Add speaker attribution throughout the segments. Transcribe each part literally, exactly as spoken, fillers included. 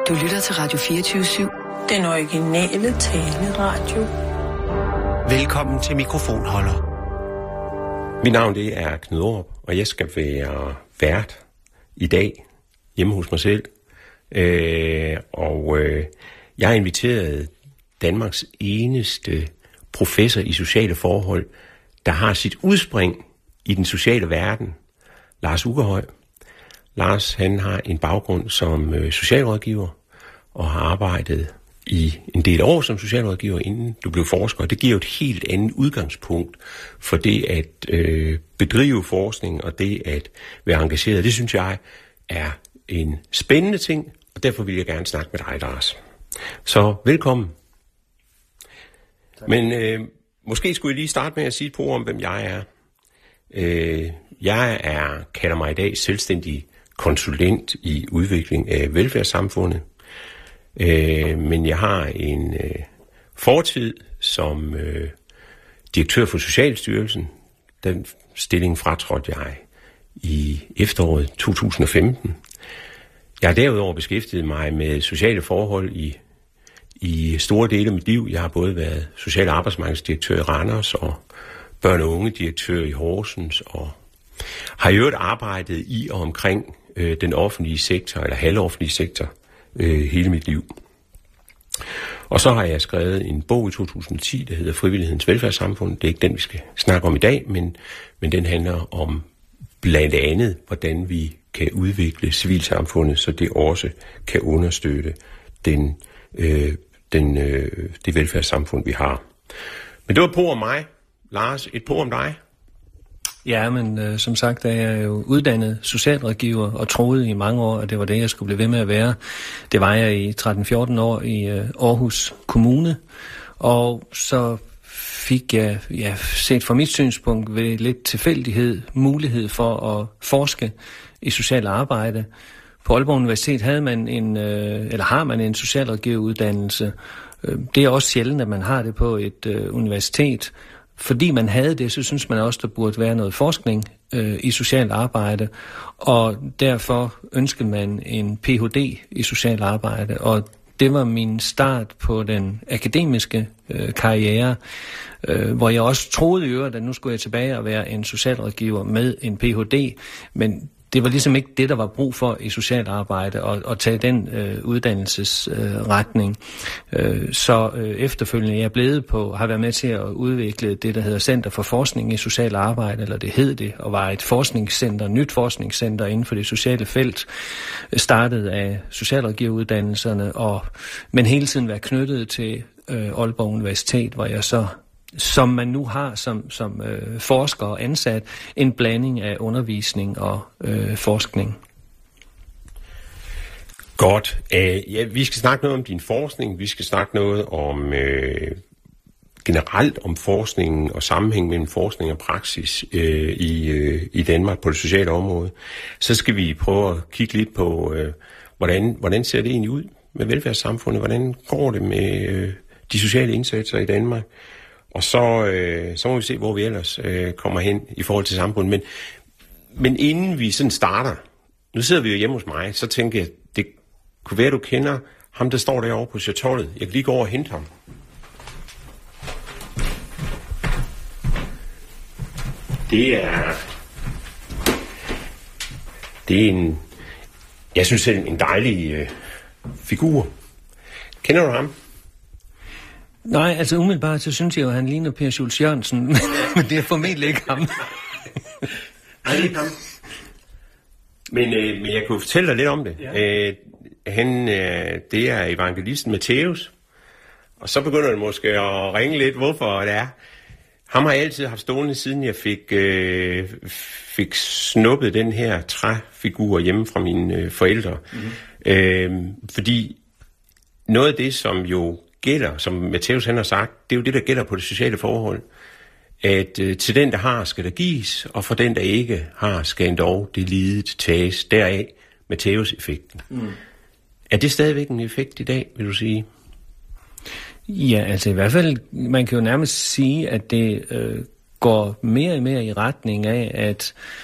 Speaker 1: Du lytter til Radio fireogtyve syv.
Speaker 2: Den originale taleradio.
Speaker 3: Velkommen til Mikrofonholder. Mit navn det er Knud Aarup, og jeg skal være vært i dag hjemme hos mig selv. Øh, og øh, jeg har inviteret Danmarks eneste professor i sociale forhold, der har sit udspring i den sociale verden, Lars Ukkerhøj. Lars, han har en baggrund som øh, socialrådgiver og har arbejdet i en del år som socialrådgiver, inden du blev forsker. Det giver jo et helt andet udgangspunkt for det at øh, bedrive forskning og det at være engageret. Det synes jeg er en spændende ting, og derfor vil jeg gerne snakke med dig, Lars. Så velkommen. Tak. Men øh, måske skulle jeg lige starte med at sige et par ord om, hvem jeg er. Øh, jeg er, kalder mig i dag selvstændig konsulent i udvikling af velfærdssamfundet. Øh, men jeg har en øh, fortid som øh, direktør for Socialstyrelsen. Den stilling fratrådte jeg i efteråret to tusind og femten. Jeg har derudover beskæftiget mig med sociale forhold i, i store dele af mit liv. Jeg har både været social- og arbejdsmarkedsdirektør i Randers og børn- og unge-direktør i Horsens, og har i øvrigt arbejdet i og omkring øh, den offentlige sektor, eller halvoffentlige sektor, øh, hele mit liv. Og så har jeg skrevet en bog i to tusind og ti, der hedder Frivillighedens Velfærdssamfund. Det er ikke den, vi skal snakke om i dag, men, men den handler om blandt andet, hvordan vi kan udvikle civilsamfundet, så det også kan understøtte den, øh, den, øh, det velfærdssamfund, vi har. Men det var et par om mig. Lars, et par om dig.
Speaker 4: Ja, men øh, som sagt er jeg jo uddannet socialrådgiver og troede i mange år, at det var det, jeg skulle blive ved med at være. Det var jeg i tretten fjorten år i øh, Aarhus Kommune, og så fik jeg, ja, set fra mit synspunkt ved lidt tilfældighed, mulighed for at forske i socialt arbejde. På Aalborg Universitet havde man en, øh, eller har man en socialrådgiveruddannelse. Det er også sjældent, at man har det på et øh, universitet. Fordi man havde det, så synes man også, der burde være noget forskning øh, i socialt arbejde, og derfor ønskede man en P H D i socialt arbejde, og det var min start på den akademiske øh, karriere, øh, hvor jeg også troede i øvrigt, at nu skulle jeg tilbage og være en socialrådgiver med en P H D, men det var ligesom ikke det, der var brug for i socialt arbejde, at, at tage den øh, uddannelsesretning. Øh, så øh, efterfølgende er jeg blevet på, har været med til at udvikle det, der hedder Center for Forskning i Socialt Arbejde, eller det hed det, og var et forskningscenter, nyt forskningscenter inden for det sociale felt, startet af socialrådgiveruddannelserne, og, men hele tiden været knyttet til øh, Aalborg Universitet, hvor jeg så, som man nu har som, som øh, forsker og ansat, en blanding af undervisning og øh, forskning.
Speaker 3: Godt. Uh, ja, vi skal snakke noget om din forskning. Vi skal snakke noget om øh, generelt om forskningen og sammenhæng mellem forskning og praksis øh, i, øh, i Danmark på det sociale område. Så skal vi prøve at kigge lidt på, øh, hvordan, hvordan ser det egentlig ud med velfærdssamfundet? Hvordan går det med øh, de sociale indsatser i Danmark? Og så, øh, så må vi se, hvor vi ellers øh, kommer hen i forhold til samfundet. Men, men inden vi sådan starter, nu sidder vi jo hjemme hos mig, så tænker jeg, det kunne være, du kender ham, der står derovre på chatollet. Jeg kan lige gå over og hente ham. Det er, det er en, jeg synes selv, en dejlig øh, figur. Kender du ham?
Speaker 4: Nej, altså umiddelbart, så synes jeg jo, at han ligner Per Schultz Jørgensen, men det er formentlig ikke ham.
Speaker 3: Nej, det er ikke ham. Men, øh, men jeg kunne fortælle dig lidt om det. Ja. Øh, han, øh, det er evangelisten Matthæus, og så begynder det måske at ringe lidt, hvorfor det er. Ham har jeg altid haft stående, siden jeg fik, øh, fik snuppet den her træfigur hjemme fra mine øh, forældre. Mm-hmm. Øh, fordi noget af det, som jo gælder, som Matthæus han har sagt, det er jo det, der gælder på det sociale forhold. At øh, til den, der har, skal der gives, og for den, der ikke har, skal endog det lidet tages. Deraf Matthæus-effekten. Mm. Er det stadigvæk en effekt i dag, vil du sige?
Speaker 4: Ja, altså i hvert fald, man kan jo nærmest sige, at det øh, går mere og mere i retning af, at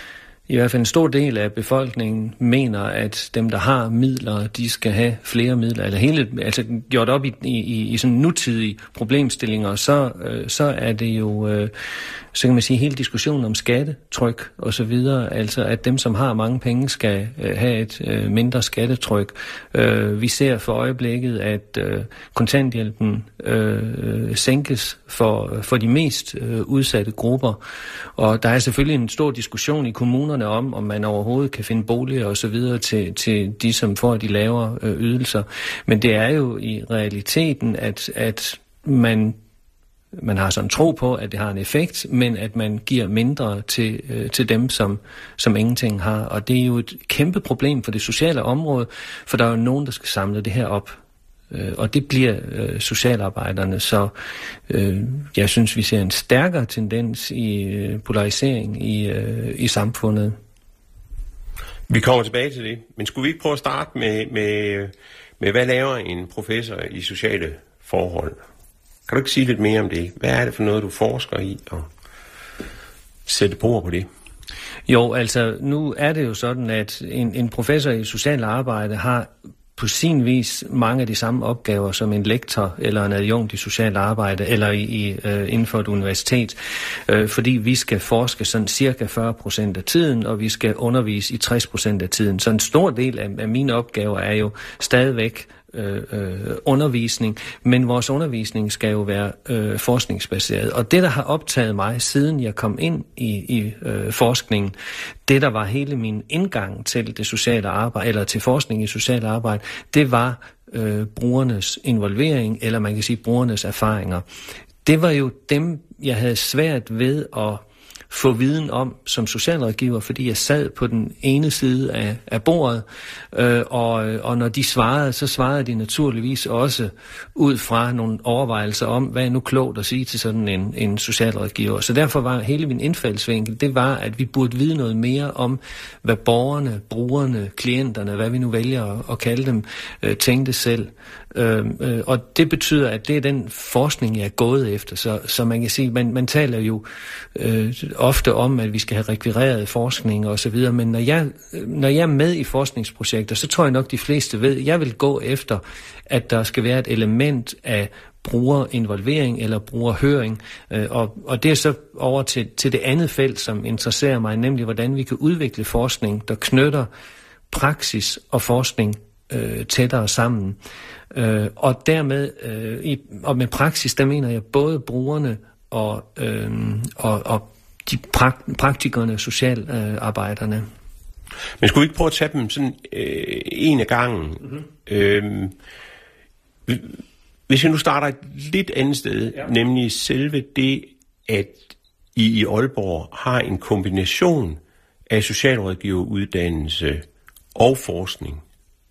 Speaker 4: i hvert fald en stor del af befolkningen mener, at dem, der har midler, de skal have flere midler, eller hele, altså gjort op i, i, i sådan nutidige problemstillinger, så, øh, så er det jo, øh, så kan man sige, hele diskussionen om skattetryk og så videre, altså at dem, som har mange penge, skal øh, have et øh, mindre skattetryk. Øh, vi ser for øjeblikket, at øh, kontanthjælpen øh, sænkes for, for de mest øh, udsatte grupper, og der er selvfølgelig en stor diskussion i kommunerne om, om man overhovedet kan finde boliger og så videre til, til de, som får de lavere øh, ydelser. Men det er jo i realiteten, at, at man, man har sådan tro på, at det har en effekt, men at man giver mindre til, øh, til dem, som, som ingenting har. Og det er jo et kæmpe problem for det sociale område, for der er jo nogen, der skal samle det her op. Øh, og det bliver øh, socialarbejderne. Så øh, jeg synes, vi ser en stærkere tendens i øh, polarisering i, øh, i samfundet.
Speaker 3: Vi kommer tilbage til det, men skulle vi ikke prøve at starte med, med, med hvad laver en professor i sociale forhold? Kan du ikke sige lidt mere om det? Hvad er det for noget, du forsker i, og sætte på på det?
Speaker 4: Jo, altså nu er det jo sådan, at en, en professor i socialt arbejde har på sin vis mange af de samme opgaver som en lektor eller en adjunkt i socialt arbejde eller i, i, uh, inden for et universitet, uh, fordi vi skal forske sådan cirka fyrre procent af tiden, og vi skal undervise i tres procent af tiden. Så en stor del af, af mine opgaver er jo stadigvæk Øh, øh, undervisning, men vores undervisning skal jo være øh, forskningsbaseret. Og det, der har optaget mig, siden jeg kom ind i, i øh, forskningen, det, der var hele min indgang til det sociale arbejde, eller til forskning i socialt arbejde, det var øh, brugernes involvering, eller man kan sige brugernes erfaringer. Det var jo dem, jeg havde svært ved at få viden om som socialrådgiver, fordi jeg sad på den ene side af, af bordet, øh, og, og når de svarede, så svarede de naturligvis også ud fra nogle overvejelser om, hvad er nu klogt at sige til sådan en, en socialrådgiver. Så derfor var hele min indfaldsvinkel, det var, at vi burde vide noget mere om, hvad borgerne, brugerne, klienterne, hvad vi nu vælger at, at kalde dem, øh, tænkte selv. Øh, øh, og det betyder, at det er den forskning, jeg er gået efter. Så, så man kan sige, man, man taler jo øh, ofte om, at vi skal have rekvireret forskning og så videre, men når jeg, når jeg er med i forskningsprojekter, så tror jeg nok, de fleste ved, at jeg vil gå efter, at der skal være et element af brugerinvolvering eller brugerhøring, øh, og, og det er så over til, til det andet felt, som interesserer mig, nemlig hvordan vi kan udvikle forskning, der knytter praksis og forskning øh, tættere sammen. Øh, og dermed, øh, i, og med praksis, der mener jeg både brugerne og, øh, og, og de prak- praktikerne, socialarbejderne.
Speaker 3: Men skulle vi ikke prøve at tage dem sådan øh, en af gangen? Mm-hmm. Øh, hvis jeg nu starter et lidt andet sted, ja. Nemlig selve det, at I i Aalborg har en kombination af socialrådgiveruddannelse og forskning,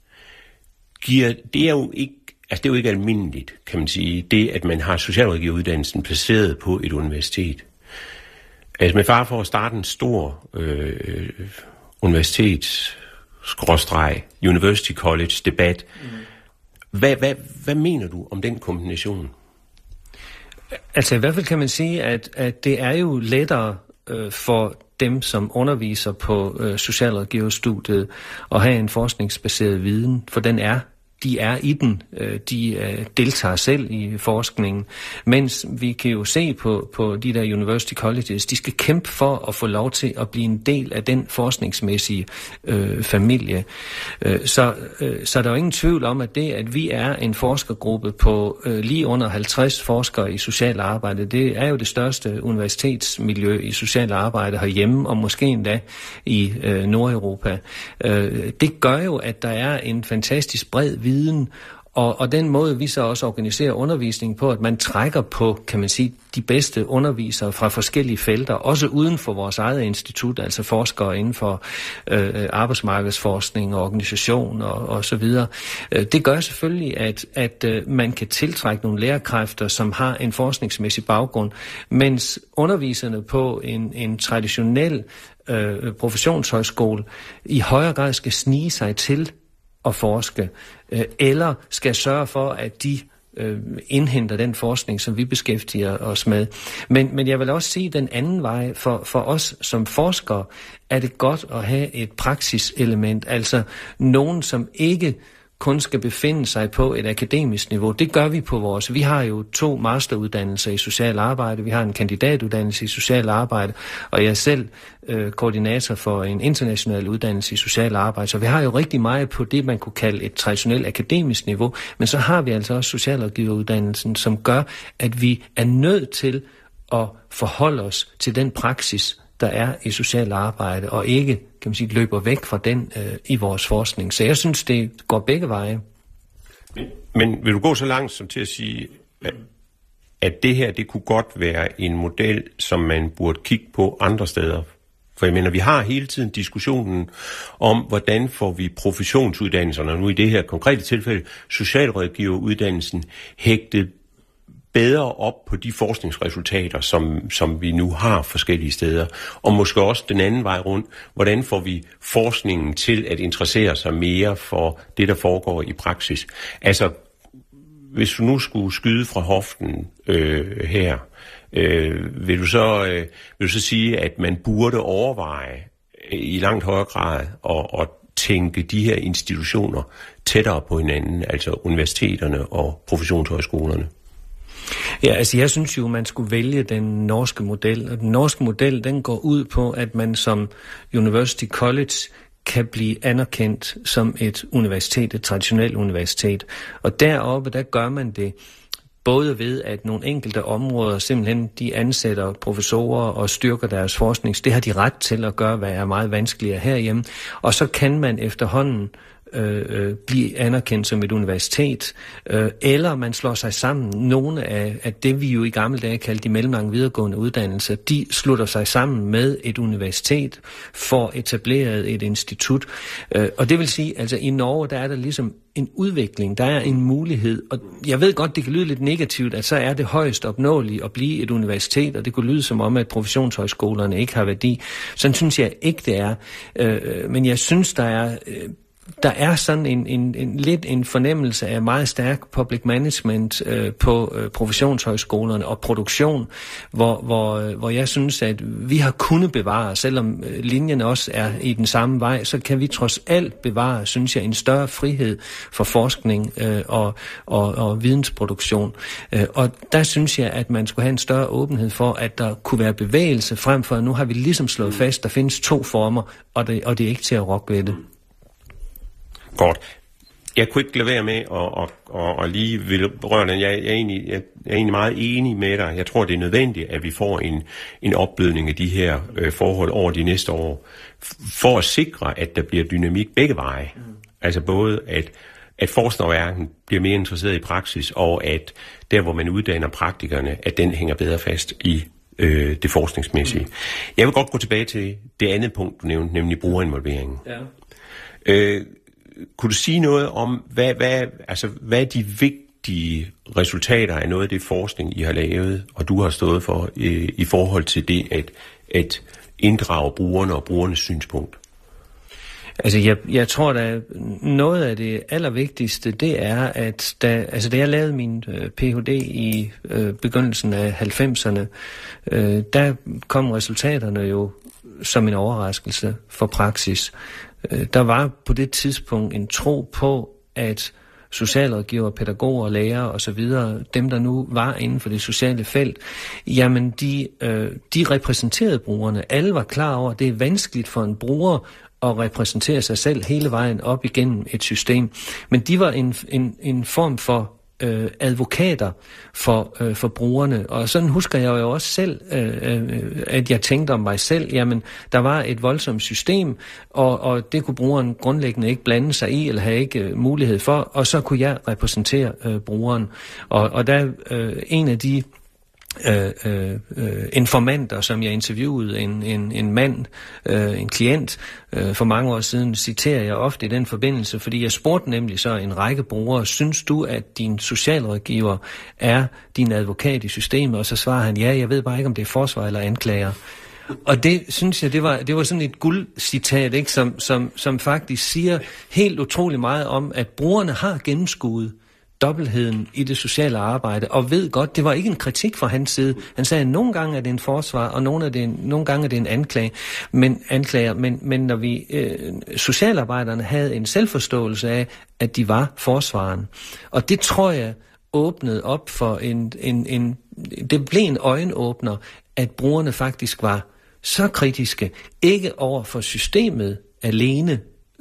Speaker 3: giver, det er jo ikke, altså det er jo ikke almindeligt, kan man sige, det at man har socialrådgiveruddannelsen placeret på et universitet. Altså med far for at starte en stor øh, universitets skråstreg, University College debat. Mm. Hvad, hvad, hvad mener du om den kombination?
Speaker 4: Altså i hvert fald kan man sige, at, at det er jo lettere øh, for dem, som underviser på øh, socialrådgiverstudiet, at have en forskningsbaseret viden, for den er De er i den, de deltager selv i forskningen, mens vi kan jo se på, på de der university colleges, de skal kæmpe for at få lov til at blive en del af den forskningsmæssige øh, familie. Så, øh, så der er jo ingen tvivl om, at det, at vi er en forskergruppe på øh, lige under halvtreds forskere i socialt arbejde, det er jo det største universitetsmiljø i socialt arbejde herhjemme, og måske endda i øh, Nordeuropa. Øh, det gør jo, at der er en fantastisk bred viden, og, og den måde, vi så også organiserer undervisning på, at man trækker på, kan man sige, de bedste undervisere fra forskellige felter, også uden for vores eget institut, altså forskere inden for øh, arbejdsmarkedsforskning og organisation og, og så videre. Det gør selvfølgelig, at, at øh, man kan tiltrække nogle lærerkræfter, som har en forskningsmæssig baggrund, mens underviserne på en, en traditionel øh, professionshøjskole i højere grad skal snige sig til at forske, eller skal sørge for, at de øh, indhenter den forskning, som vi beskæftiger os med. Men, men jeg vil også sige, den anden vej, for, for os som forskere, er det godt at have et praksiselement, altså nogen, som ikke kun skal befinde sig på et akademisk niveau. Det gør vi på vores. Vi har jo to masteruddannelser i social arbejde, vi har en kandidatuddannelse i social arbejde, og jeg er selv øh, koordinator for en international uddannelse i social arbejde. Så vi har jo rigtig meget på det, man kunne kalde et traditionelt akademisk niveau, men så har vi altså også socialrådgiveruddannelsen, som gør, at vi er nødt til at forholde os til den praksis, der er i social arbejde, og ikke, kan man sige, løber væk fra den øh, i vores forskning. Så jeg synes, det går begge veje.
Speaker 3: Men, men vil du gå så langt som til at sige, at, at det her, det kunne godt være en model, som man burde kigge på andre steder? For jeg mener, vi har hele tiden diskussionen om, hvordan får vi professionsuddannelserne, og nu i det her konkrete tilfælde, socialrådgiveruddannelsen, hægtet bedre op på de forskningsresultater, som, som vi nu har forskellige steder. Og måske også den anden vej rundt, hvordan får vi forskningen til at interessere sig mere for det, der foregår i praksis. Altså, hvis du nu skulle skyde fra hoften øh, her, øh, vil, du så, øh, vil du så sige, at man burde overveje øh, i langt højere grad at, at tænke de her institutioner tættere på hinanden, altså universiteterne og professionshøjskolerne?
Speaker 4: Ja, altså jeg synes jo, man skulle vælge den norske model, og den norske model, den går ud på, at man som University College kan blive anerkendt som et universitet, et traditionelt universitet. Og deroppe, der gør man det både ved, at nogle enkelte områder simpelthen de ansætter professorer og styrker deres forskning. Det har de ret til at gøre, hvad er meget vanskeligere herhjemme. Og så kan man efterhånden Øh, blive anerkendt som et universitet, øh, eller man slår sig sammen. Nogle af, af det, vi jo i gamle dage kaldte de mellemlange videregående uddannelser, de slutter sig sammen med et universitet for etableret et institut. Øh, og det vil sige, altså i Norge, der er der ligesom en udvikling, der er en mulighed, og jeg ved godt, det kan lyde lidt negativt, at så er det højst opnåeligt at blive et universitet, og det kunne lyde som om, at professionshøjskolerne ikke har værdi. Sådan synes jeg ikke, det er. Øh, men jeg synes, der er øh, Der er sådan en, en, en lidt en fornemmelse af meget stærk public management øh, på øh, professionshøjskolerne og produktion, hvor, hvor, øh, hvor jeg synes, at vi har kunnet bevare, selvom øh, linjen også er i den samme vej, så kan vi trods alt bevare, synes jeg, en større frihed for forskning øh, og, og, og vidensproduktion. Øh, og der synes jeg, at man skulle have en større åbenhed for, at der kunne være bevægelse frem for, at nu har vi ligesom slået fast, der findes to former, og det, og det er ikke til at rokke ved det.
Speaker 3: Godt. Jeg kunne ikke lade være med at, at, at, at lige vil berøre den. Jeg, jeg, er egentlig, jeg er egentlig meget enig med dig. Jeg tror, det er nødvendigt, at vi får en, en opblødning af de her øh, forhold over de næste år, for at sikre, at der bliver dynamik begge veje. Mm. Altså både, at, at forskerverdenen bliver mere interesseret i praksis, og at der, hvor man uddanner praktikerne, at den hænger bedre fast i øh, det forskningsmæssige. Mm. Jeg vil godt gå tilbage til det andet punkt, du nævnte, nemlig brugerinvolveringen. Ja. Øh, Kunne du sige noget om, hvad, hvad, altså, hvad er de vigtige resultater af noget af det forskning, I har lavet, og du har stået for, i, i forhold til det at, at inddrage brugerne og brugernes synspunkt?
Speaker 4: Altså, jeg, jeg tror, at noget af det allervigtigste, det er, at da, altså, da jeg lavede min øh, P H D i øh, begyndelsen af halvfemserne, øh, der kom resultaterne jo som en overraskelse for praksis. Der var på det tidspunkt en tro på, at socialrådgivere, pædagoger, lærere osv., dem der nu var inden for det sociale felt, jamen de, øh, de repræsenterede brugerne. Alle var klar over, at det er vanskeligt for en bruger at repræsentere sig selv hele vejen op igennem et system. Men de var en, en, en form for Øh, advokater for, øh, for brugerne. Og sådan husker jeg jo også selv, øh, øh, at jeg tænkte om mig selv, jamen, der var et voldsomt system, og, og det kunne brugeren grundlæggende ikke blande sig i, eller have ikke øh, mulighed for, og så kunne jeg repræsentere øh, brugeren. Og, og der øh, en af de Øh, øh, informanter, som jeg interviewede, en, en, en mand, øh, en klient, øh, for mange år siden, citerer jeg ofte i den forbindelse, fordi jeg spurgte nemlig så en række brugere, synes du, at din socialrådgiver er din advokat i systemet? Og så svarer han, ja, jeg ved bare ikke, om det er forsvar eller anklager. Og det synes jeg, det var, det var sådan et guldcitat, ikke, som, som, som faktisk siger helt utrolig meget om, at brugerne har gennemskuet dobbeltheden i det sociale arbejde, og ved godt, det var ikke en kritik fra hans side. Han sagde, at nogle gange er det en forsvar, og nogle, af det en, nogle gange er det en anklage. Men, anklager. Men, men når vi øh, socialarbejderne havde en selvforståelse af, at de var forsvaren. Og det tror jeg åbnede op for en, en, en det blev en øjenåbner, at brugerne faktisk var så kritiske, ikke over for systemet alene.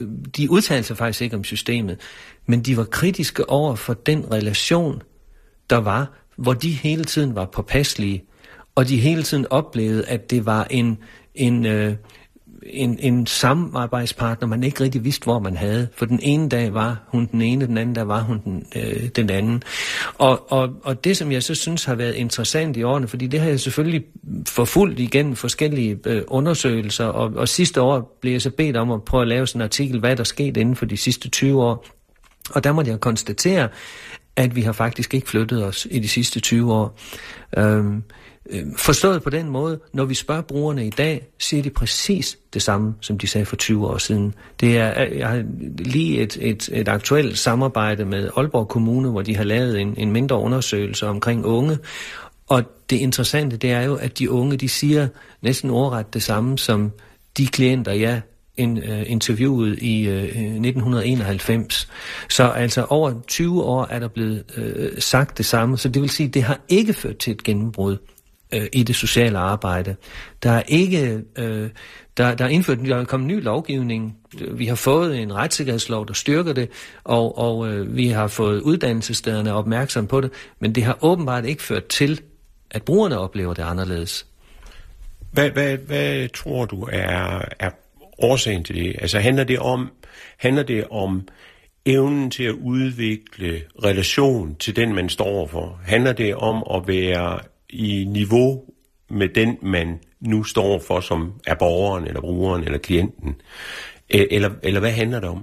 Speaker 4: De udtalte sig faktisk ikke om systemet, men de var kritiske over for den relation, der var, hvor de hele tiden var påpasselige, og de hele tiden oplevede, at det var en, en, øh, en, en samarbejdspartner, man ikke rigtig vidste, hvor man havde. For den ene dag var hun den ene, den anden dag var hun den, øh, den anden. Og, og, og det, som jeg så synes har været interessant i årene, fordi det har jeg selvfølgelig forfulgt igennem forskellige øh, undersøgelser, og, og sidste år blev jeg så bedt om at prøve at lave sådan en artikel, hvad der skete inden for de sidste tyve år. Og der måtte jeg konstatere, at vi har faktisk ikke flyttet os i de sidste tyve år. Øhm, Forstået på den måde, når vi spørger brugerne i dag, siger de præcis det samme, som de sagde for tyve år siden. Det er, jeg har lige et, et, et aktuelt samarbejde med Aalborg Kommune, hvor de har lavet en, en mindre undersøgelse omkring unge. Og det interessante, det er jo, at de unge, de siger næsten ordret det samme som de klienter, jeg interviewet i nitten enoghalvfems. Så altså over tyve år er der blevet øh, sagt det samme. Så det vil sige, at det har ikke ført til et gennembrud øh, i det sociale arbejde. Der er ikke øh, der, der er indført, der er kommet ny lovgivning. Vi har fået en retssikkerhedslov, der styrker det, og, og øh, vi har fået uddannelsesstederne opmærksom på det, men det har åbenbart ikke ført til, at brugerne oplever det anderledes.
Speaker 3: Hvad, hvad, hvad tror du er, er årsagen til det? Altså handler det om, handler det om evnen til at udvikle relation til den, man står overfor? Handler det om at være i niveau med den, man nu står for, som er borgeren, eller brugeren, eller klienten? Eller, eller hvad handler det om?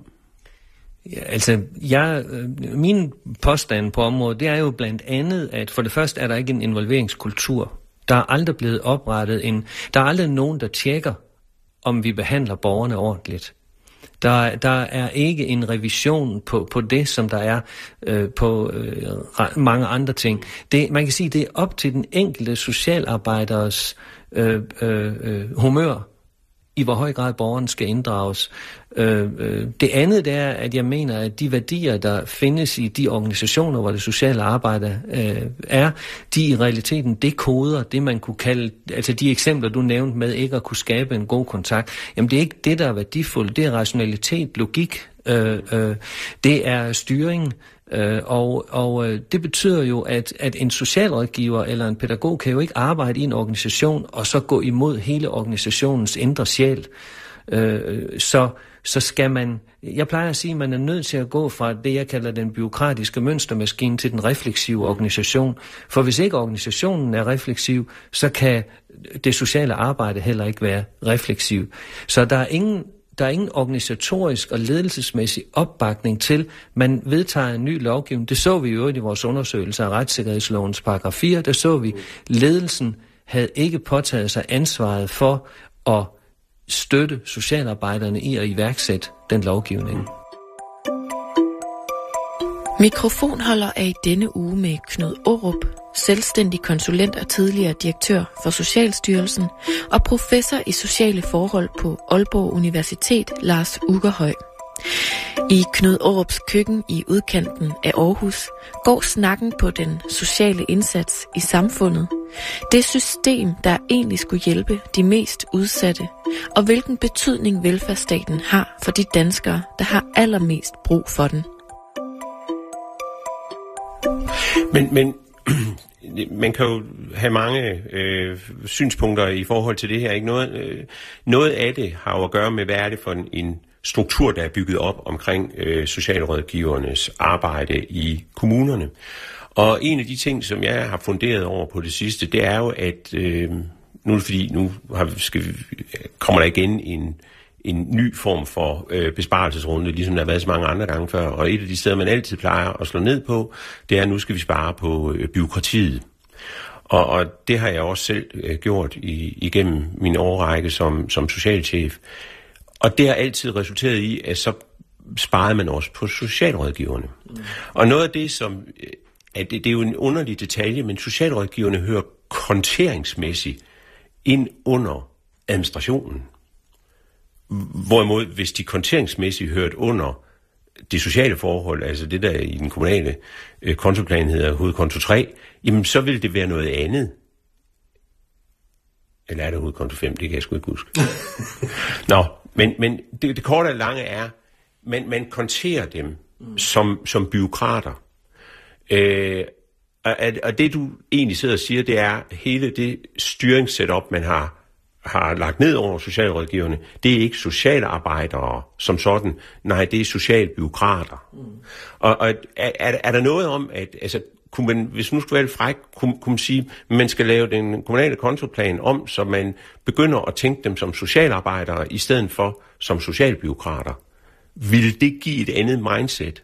Speaker 4: Ja, altså, jeg, min påstand på området, det er jo blandt andet, at for det første er der ikke en involveringskultur. Der er aldrig blevet oprettet en... Der er aldrig nogen, der tjekker, om vi behandler borgerne ordentligt. Der, der er ikke en revision på, på det, som der er øh, på øh, mange andre ting. Det, man kan sige, det er op til den enkelte socialarbejders øh, øh, humør, i hvor høj grad borgeren skal inddrages. Øh, øh, det andet det er, at jeg mener, at de værdier, der findes i de organisationer, hvor det sociale arbejde øh, er, de i realiteten dekoder det, man kunne kalde, altså de eksempler, du nævnte med ikke at kunne skabe en god kontakt, jamen det er ikke det, der er værdifuldt, det er rationalitet, logik, øh, øh, det er styring, Øh, og og øh, det betyder jo, at, at en socialrådgiver eller en pædagog kan jo ikke arbejde i en organisation og så gå imod hele organisationens indre sjæl. Øh, så, så skal man, jeg plejer at sige, at man er nødt til at gå fra det, jeg kalder den bureaukratiske mønstermaskine til den refleksive organisation. For hvis ikke organisationen er refleksiv, så kan det sociale arbejde heller ikke være refleksiv. Så der er ingen Der er ingen organisatorisk og ledelsesmæssig opbakning til, man vedtager en ny lovgivning. Det så vi jo i vores undersøgelse af retssikkerhedslovens paragraf fire. Der så vi, ledelsen havde ikke påtaget sig ansvaret for at støtte socialarbejderne i at iværksætte den lovgivning.
Speaker 5: Mikrofonholder er i denne uge med Knud Aarup, selvstændig konsulent og tidligere direktør for Socialstyrelsen og professor i sociale forhold på Aalborg Universitet, Lars Ugerhøj. I Knud Aarups køkken i udkanten af Aarhus går snakken på den sociale indsats i samfundet. Det system, der egentlig skulle hjælpe de mest udsatte, og hvilken betydning velfærdsstaten har for de danskere, der har allermest brug for den.
Speaker 3: Men, men man kan jo have mange øh, synspunkter i forhold til det her. Ikke? Noget, øh, noget af det har jo at gøre med, hvad er det for en, en struktur, der er bygget op omkring øh, socialrådgivernes arbejde i kommunerne. Og en af de ting, som jeg har funderet over på det sidste, det er jo, at øh, nu er det fordi, nu har, skal vi, kommer der igen en en ny form for øh, besparelsesrunde, ligesom der har været så mange andre gange før. Og et af de steder, man altid plejer at slå ned på, det er, at nu skal vi spare på øh, byråkratiet. Og, og det har jeg også selv øh, gjort i, igennem min årrække som, som socialchef. Og det har altid resulteret i, at så sparede man også på socialrådgiverne. Mm. Og noget af det, som... At det, det er jo en underlig detalje, men socialrådgiverne hører konteringsmæssigt ind under administrationen. Hvorimod, hvis de konteringsmæssigt hørt under det sociale forhold, altså det der i den kommunale øh, kontoplan hedder hovedkonto tre, jamen så vil det være noget andet. Eller er det hovedkonto fem? Det kan jeg sgu ikke huske. Nå, men, men det, det korte og lange er, man, man konterer dem mm. som, som byråkrater. Øh, og, og det du egentlig sidder og siger, det er hele det styringssetup, man har, har lagt ned over socialrådgiverne. Det er ikke socialarbejdere som sådan. Nej, det er socialbyråkrater. Mm. Og, og er, er der noget om, at altså, kunne man, hvis nu skulle være lidt fræk, kunne, kunne man sige, at man skal lave den kommunale kontoplan om, så man begynder at tænke dem som socialarbejdere i stedet for som socialbyråkrater. Vil det give et andet mindset?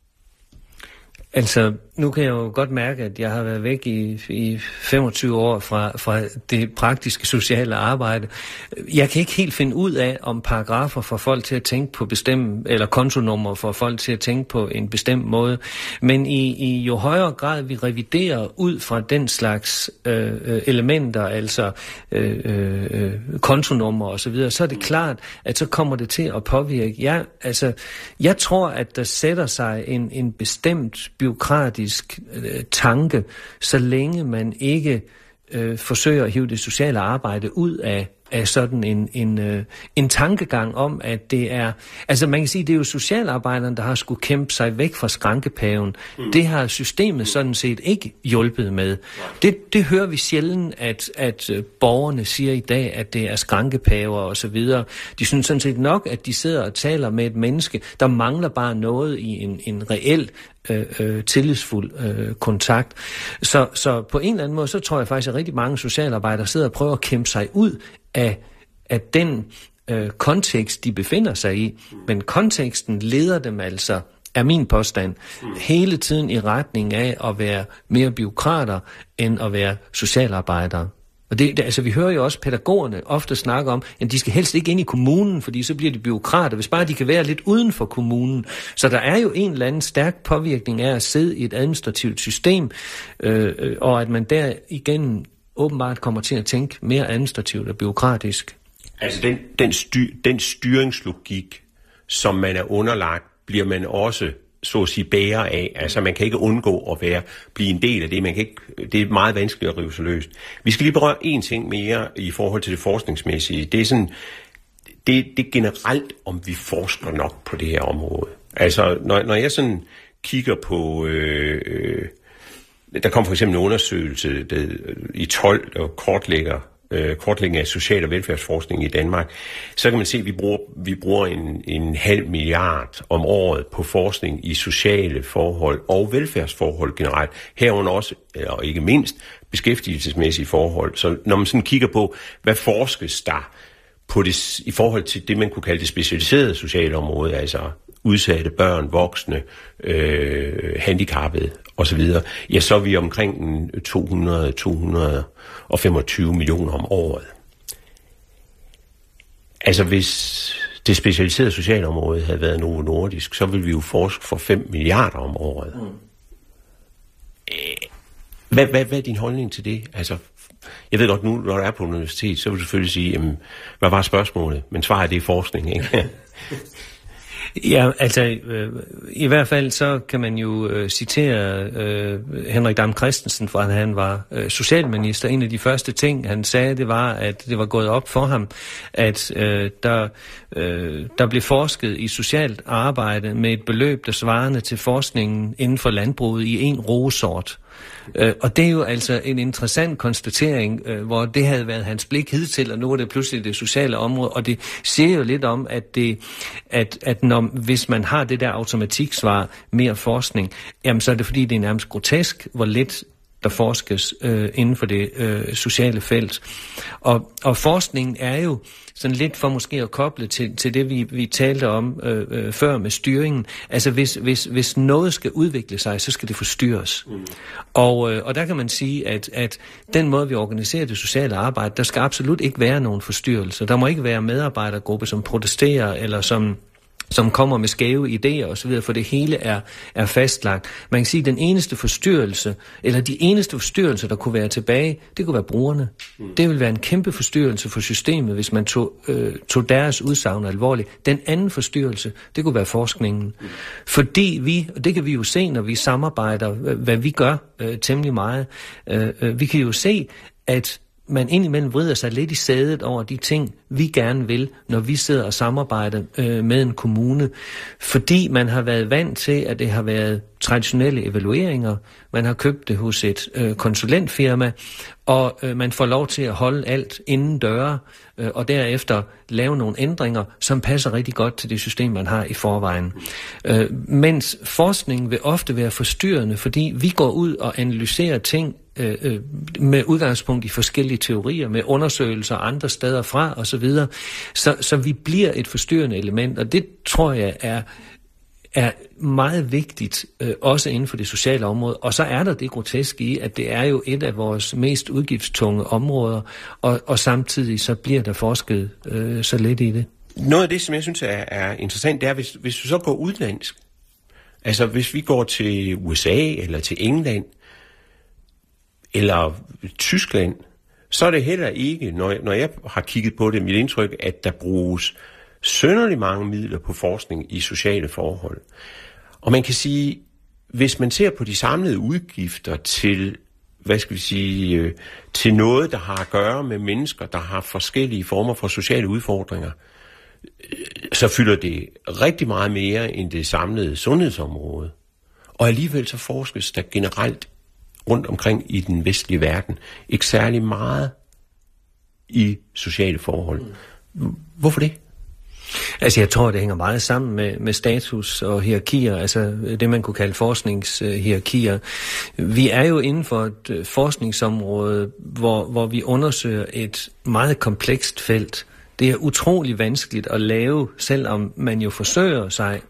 Speaker 4: Altså, nu kan jeg jo godt mærke, at jeg har været væk i, i femogtyve år fra, fra det praktiske sociale arbejde. Jeg kan ikke helt finde ud af, om paragrafer får folk til at tænke på bestemme, eller kontonummer får folk til at tænke på en bestemt måde. Men i, i jo højere grad vi reviderer ud fra den slags øh, elementer, altså øh, øh, kontonummer og så videre, så er det klart, at så kommer det til at påvirke. Jeg, altså, jeg tror, at der sætter sig en, en bestemt bureaukratisk øh, tanke, så længe man ikke øh, forsøger at hive det sociale arbejde ud af, af sådan en, en, øh, en tankegang om, at det er... Altså man kan sige, det er jo socialarbejderne, der har skulle kæmpe sig væk fra skrankepaven. Mm. Det har systemet sådan set ikke hjulpet med. Det, det hører vi sjældent, at, at borgerne siger i dag, at det er skrankepaver og så videre. De synes sådan set nok, at de sidder og taler med et menneske, der mangler bare noget i en, en reel Øh, øh, tillidsfuld øh, kontakt. Så, så på en eller anden måde, så tror jeg faktisk, at rigtig mange socialarbejdere sidder og prøver at kæmpe sig ud af, af den øh, kontekst, de befinder sig i. Men konteksten leder dem altså, er min påstand, hele tiden i retning af at være mere bureaukrater, end at være socialarbejdere. Og det, det, altså, vi hører jo også pædagogerne ofte snakke om, at de skal helst ikke ind i kommunen, fordi så bliver de bureaukrater, hvis bare de kan være lidt uden for kommunen. Så der er jo en eller anden stærk påvirkning af at sidde i et administrativt system, øh, og at man der igen åbenbart kommer til at tænke mere administrativt og bureaukratisk.
Speaker 3: Altså den, den, styr, den styringslogik, som man er underlagt, bliver man også så at sige bærer af. Altså man kan ikke undgå at være, blive en del af det. Man kan ikke, det er meget vanskeligt at rive sig løst. Vi skal lige berøre en ting mere i forhold til det forskningsmæssige. Det er sådan, det, det er generelt, om vi forsker nok på det her område. Altså når, når jeg sådan kigger på, øh, øh, der kom for eksempel en undersøgelse der, i tolv, der kortlægger Øh, kortlægning af social- og velfærdsforskning i Danmark, så kan man se, at vi bruger, vi bruger en, en halv milliard om året på forskning i sociale forhold og velfærdsforhold generelt. Herunder også, og ikke mindst, beskæftigelsesmæssige forhold. Så når man sådan kigger på, hvad forskes der på det, i forhold til det, man kunne kalde det specialiserede sociale område, altså udsatte børn, voksne, øh, handicappede osv., ja, så er vi omkring to hundrede til to hundrede og femogtyve millioner om året. Altså hvis det specialiserede sociale område havde været Novo Nordisk, så ville vi jo forske for fem milliarder om året. Mm. Hvad, hvad, hvad er din holdning til det? Altså, jeg ved godt nu, når du er på universitet, så vil du selvfølgelig sige, jamen, hvad var spørgsmålet? Men svaret er det forskning, ikke?
Speaker 4: Ja, altså øh, i hvert fald så kan man jo øh, citere øh, Henrik Dam Kristensen, fra at han var øh, socialminister. En af de første ting, han sagde, det var, at det var gået op for ham, at øh, der, øh, der blev forsket i socialt arbejde med et beløb, der svarende til forskningen inden for landbruget i en roesort. Øh, og det er jo altså en interessant konstatering, øh, hvor det havde været hans blik hidtil, og nu er det pludselig det sociale område, og det siger jo lidt om, at, det, at, at når, hvis man har det der automatiksvar, mere forskning, jamen så er det fordi, det er nærmest grotesk, hvor lidt der forskes øh, inden for det øh, sociale felt. Og, og forskningen er jo sådan lidt for måske at koble til, til det, vi, vi talte om øh, øh, før med styringen. Altså hvis, hvis, hvis noget skal udvikle sig, så skal det forstyrres. Mm. Og, øh, og der kan man sige, at, at den måde, vi organiserer det sociale arbejde, der skal absolut ikke være nogen forstyrrelser. Der må ikke være medarbejdergrupper, som protesterer, eller som som kommer med skæve idéer osv., for det hele er, er fastlagt. Man kan sige, at den eneste forstyrrelse, eller de eneste forstyrrelser, der kunne være tilbage, det kunne være brugerne. Mm. Det ville være en kæmpe forstyrrelse for systemet, hvis man tog, øh, tog deres udsagn alvorligt. Den anden forstyrrelse, det kunne være forskningen. Mm. Fordi vi, og det kan vi jo se, når vi samarbejder, hvad vi gør øh, temmelig meget, øh, øh, vi kan jo se, at man indimellem vrider sig lidt i sædet over de ting, vi gerne vil, når vi sidder og samarbejder øh, med en kommune. Fordi man har været vant til, at det har været traditionelle evalueringer. Man har købt det hos et øh, konsulentfirma, og øh, man får lov til at holde alt inden døre, øh, og derefter lave nogle ændringer, som passer rigtig godt til det system, man har i forvejen. Øh, mens forskningen vil ofte være forstyrrende, fordi vi går ud og analyserer ting øh, øh, med udgangspunkt i forskellige teorier, med undersøgelser andre steder fra osv., så, så vi bliver et forstyrrende element, og det tror jeg er er meget vigtigt, øh, også inden for det sociale område. Og så er der det groteske i, at det er jo et af vores mest udgiftstunge områder, og, og samtidig så bliver der forsket øh, så lidt i det.
Speaker 3: Noget af det, som jeg synes er, er interessant, det er, hvis, hvis vi så går udlandsk, altså hvis vi går til U S A, eller til England, eller Tyskland, så er det heller ikke, når jeg, når jeg har kigget på det, mit indtryk, at der bruges synderlig mange midler på forskning i sociale forhold. Og man kan sige, hvis man ser på de samlede udgifter til, hvad skal vi sige, til noget, der har at gøre med mennesker, der har forskellige former for sociale udfordringer, så fylder det rigtig meget mere end det samlede sundhedsområde. Og alligevel så forskes der generelt rundt omkring i den vestlige verden ikke særlig meget i sociale forhold. Hvorfor det?
Speaker 4: Altså jeg tror, det hænger meget sammen med, med status og hierarkier, altså det man kunne kalde forskningshierarkier. Vi er jo inden for et forskningsområde, hvor, hvor vi undersøger et meget komplekst felt. Det er utrolig vanskeligt at lave, selvom man jo forsøger sig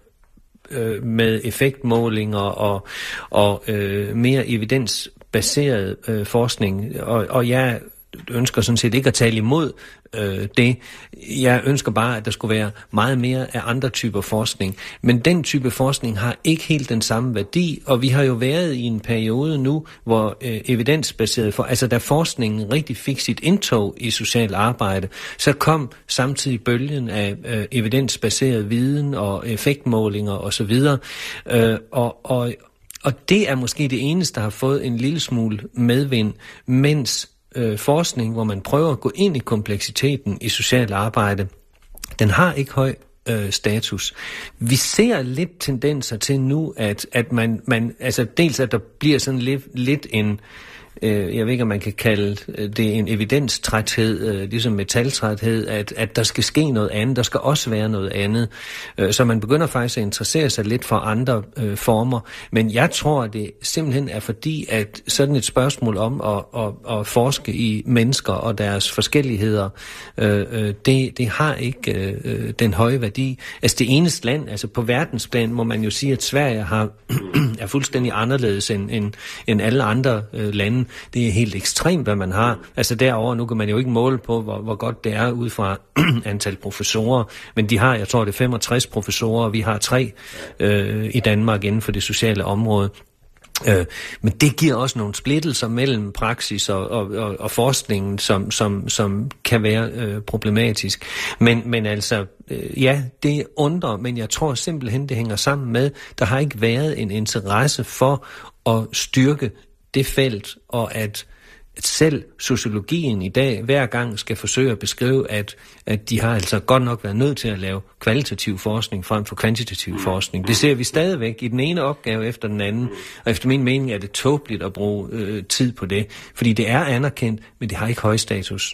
Speaker 4: øh, med effektmålinger og, og øh, mere evidensbaseret øh, forskning. Og, og jeg ønsker sådan set ikke at tale imod øh, det. Jeg ønsker bare, at der skulle være meget mere af andre typer forskning. Men den type forskning har ikke helt den samme værdi, og vi har jo været i en periode nu, hvor øh, evidensbaseret, for, altså da forskningen rigtig fik sit indtog i socialt arbejde, så kom samtidig bølgen af øh, evidensbaseret viden og effektmålinger osv. Øh, og, og, og det er måske det eneste, der har fået en lille smule medvind, mens Øh, forskning, hvor man prøver at gå ind i kompleksiteten i socialt arbejde, den har ikke høj øh, status. Vi ser lidt tendenser til nu, at, at man, man, altså dels at der bliver sådan lidt, lidt en, øh, jeg ved ikke, om man kan kalde det en evidenstræthed, øh, ligesom metaltræthed, at, at der skal ske noget andet, der skal også være noget andet. Øh, så man begynder faktisk at interessere sig lidt for andre øh, former. Men jeg tror, at det simpelthen er fordi, at sådan et spørgsmål om at, at, at forske i mennesker og deres forskelligheder, øh, øh, det, det har ikke øh, den høje værdi. Altså det eneste land, altså på verdensplan, må man jo sige, at Sverige har, er fuldstændig anderledes end, end, end alle andre øh, lande. Det er helt ekstremt, hvad man har. Altså derover nu kan man jo ikke måle på, hvor, hvor godt det er ud fra antal professorer, men de har, jeg tror det er femogtres professorer, og vi har tre øh, i Danmark inden for det sociale område. Øh, men det giver også nogle splittelser mellem praksis og, og, og, og forskningen, som, som, som kan være øh, problematisk. Men, men altså, øh, ja, det undrer, men jeg tror simpelthen, det hænger sammen med, der har ikke været en interesse for at styrke det felt, og at, at selv sociologien i dag hver gang skal forsøge at beskrive, at, at de har altså godt nok været nødt til at lave kvalitativ forskning frem for kvantitativ forskning. Det ser vi stadigvæk i den ene opgave efter den anden, og efter min mening er det tåbeligt at bruge øh, tid på det, fordi det er anerkendt, men det har ikke høj status.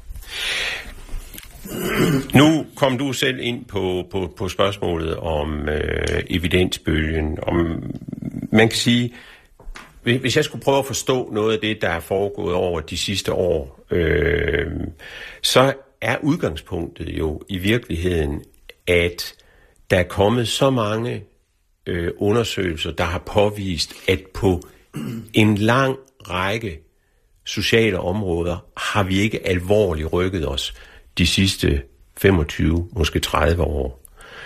Speaker 3: Nu kom du selv ind på, på, på spørgsmålet om øh, evidensbølgen, om man kan sige, hvis jeg skulle prøve at forstå noget af det, der er foregået over de sidste år, øh, så er udgangspunktet jo i virkeligheden, at der er kommet så mange øh, undersøgelser, der har påvist, at på en lang række sociale områder har vi ikke alvorligt rykket os de sidste femogtyve, måske tredive år.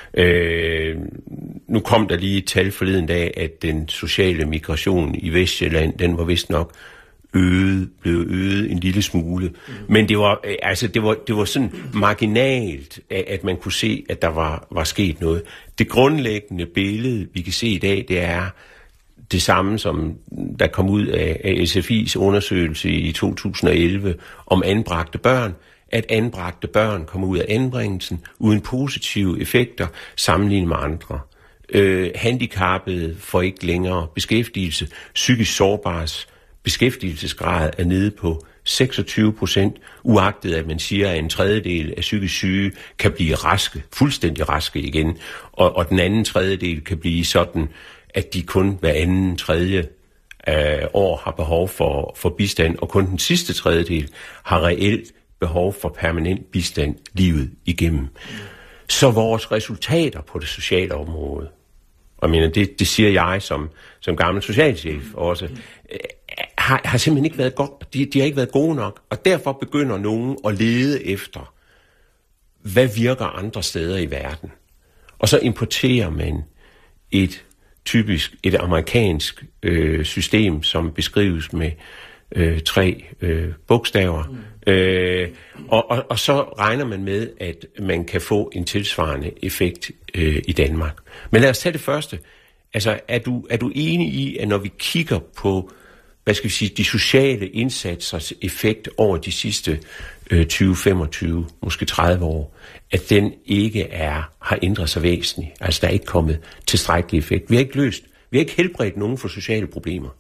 Speaker 3: Øh, nu kom der lige et tal forleden dag, at den sociale migration i Vestsjælland, den var vist nok øget, blev øget en lille smule. Mm. Men det var, altså, det var, det var sådan marginalt, at man kunne se, at der var, var sket noget. Det grundlæggende billede, vi kan se i dag, det er det samme, som der kom ud af, af S F I's undersøgelse i to tusind og elleve om anbragte børn, at anbragte børn kommer ud af anbringelsen uden positive effekter sammenlignet med andre. Øh, handicappede får ikke længere beskæftigelse. Psykisk sårbares beskæftigelsesgrad er nede på seksogtyve procent, uagtet at man siger, at en tredjedel af psykisk syge kan blive raske, fuldstændig raske igen, og, og den anden tredjedel kan blive sådan, at de kun hver anden tredje øh, år har behov for, for bistand, og kun den sidste tredjedel har reelt behov for permanent bistand livet igennem. Så vores resultater på det sociale område, og jeg mener, det, det siger jeg som, som gammel socialchef også, øh, har, har simpelthen ikke været godt. De, de har ikke været gode nok, og derfor begynder nogen at lede efter, hvad virker andre steder i verden. Og så importerer man et typisk et amerikansk øh, system, som beskrives med øh, tre øh, bogstaver. Mm. Øh, og, og, og så regner man med, at man kan få en tilsvarende effekt øh, i Danmark. Men lad os tage det første. Altså, er du, er du enig i, at når vi kigger på, hvad skal vi sige, de sociale indsatsers effekt over de sidste øh, tyve, femogtyve, måske tredive år, at den ikke er, har ændret sig væsentligt. Altså, der er ikke kommet tilstrækkelig effekt. Vi har ikke løst, vi har ikke helbredt nogen for sociale problemer.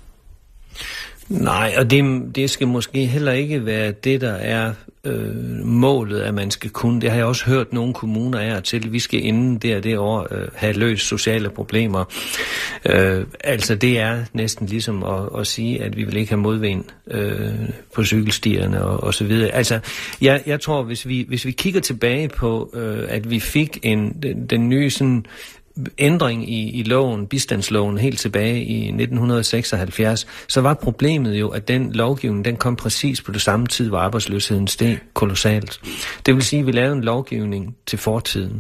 Speaker 4: Nej, og det, det skal måske heller ikke være det, der er øh, målet, at man skal kunne. Det har jeg også hørt nogle kommuner er til. Vi skal inden det og det år øh, have løst sociale problemer. Øh, altså det er næsten ligesom at, at sige, at vi vil ikke have modvind øh, på cykelstierne og, og så videre. Altså jeg, jeg tror, hvis vi, hvis vi kigger tilbage på, øh, at vi fik en, den, den nye sådan ændring i, i loven, bistandsloven, helt tilbage i nitten seksoghalvfjerds, så var problemet jo, at den lovgivning, den kom præcis på det samme tid, hvor arbejdsløsheden steg kolossalt. Det vil sige, at vi lavede en lovgivning til fortiden.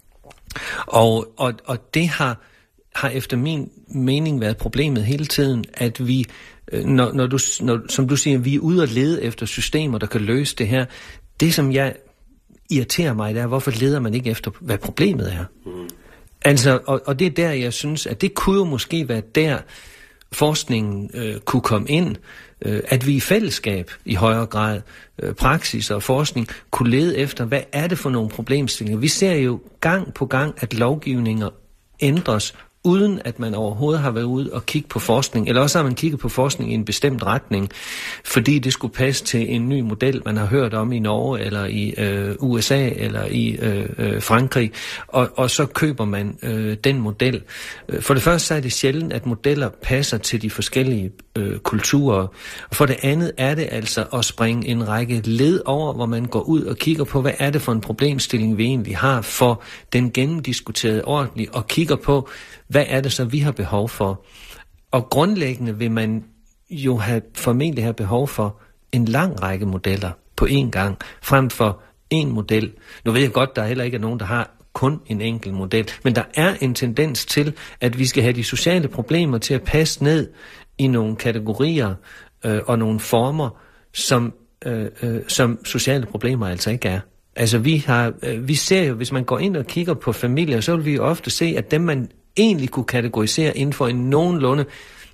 Speaker 4: Og, og, og det har, har efter min mening været problemet hele tiden, at vi, når, når du, når, som du siger, vi er ude og lede efter systemer, der kan løse det her. Det, som jeg irriterer mig, det er, hvorfor leder man ikke efter, hvad problemet er? Altså, og, og det er der, jeg synes, at det kunne jo måske være der, forskningen øh, kunne komme ind, øh, at vi i fællesskab i højere grad, øh, praksis og forskning, kunne lede efter, hvad er det for nogle problemstillinger. Vi ser jo gang på gang, at lovgivninger ændres, uden at man overhovedet har været ude og kigge på forskning, eller også har man kigget på forskning i en bestemt retning, fordi det skulle passe til en ny model, man har hørt om i Norge, eller i øh, U S A, eller i øh, øh, Frankrig, og, og så køber man øh, den model. For det første så er det sjældent, at modeller passer til de forskellige øh, kulturer, og for det andet er det altså at springe en række led over, hvor man går ud og kigger på, hvad er det for en problemstilling, vi egentlig har, for den gennemdiskuterede ordentligt, og kigger på, hvad er det så, vi har behov for? Og grundlæggende vil man jo have, formentlig have behov for en lang række modeller på én gang, frem for én model. Nu ved jeg godt, der heller ikke er nogen, der har kun en enkelt model, men der er en tendens til, at vi skal have de sociale problemer til at passe ned i nogle kategorier øh, og nogle former, som, øh, øh, som sociale problemer altså ikke er. Altså vi har, øh, vi ser jo, hvis man går ind og kigger på familier, så vil vi jo ofte se, at dem man egentlig kunne kategorisere inden for en nogenlunde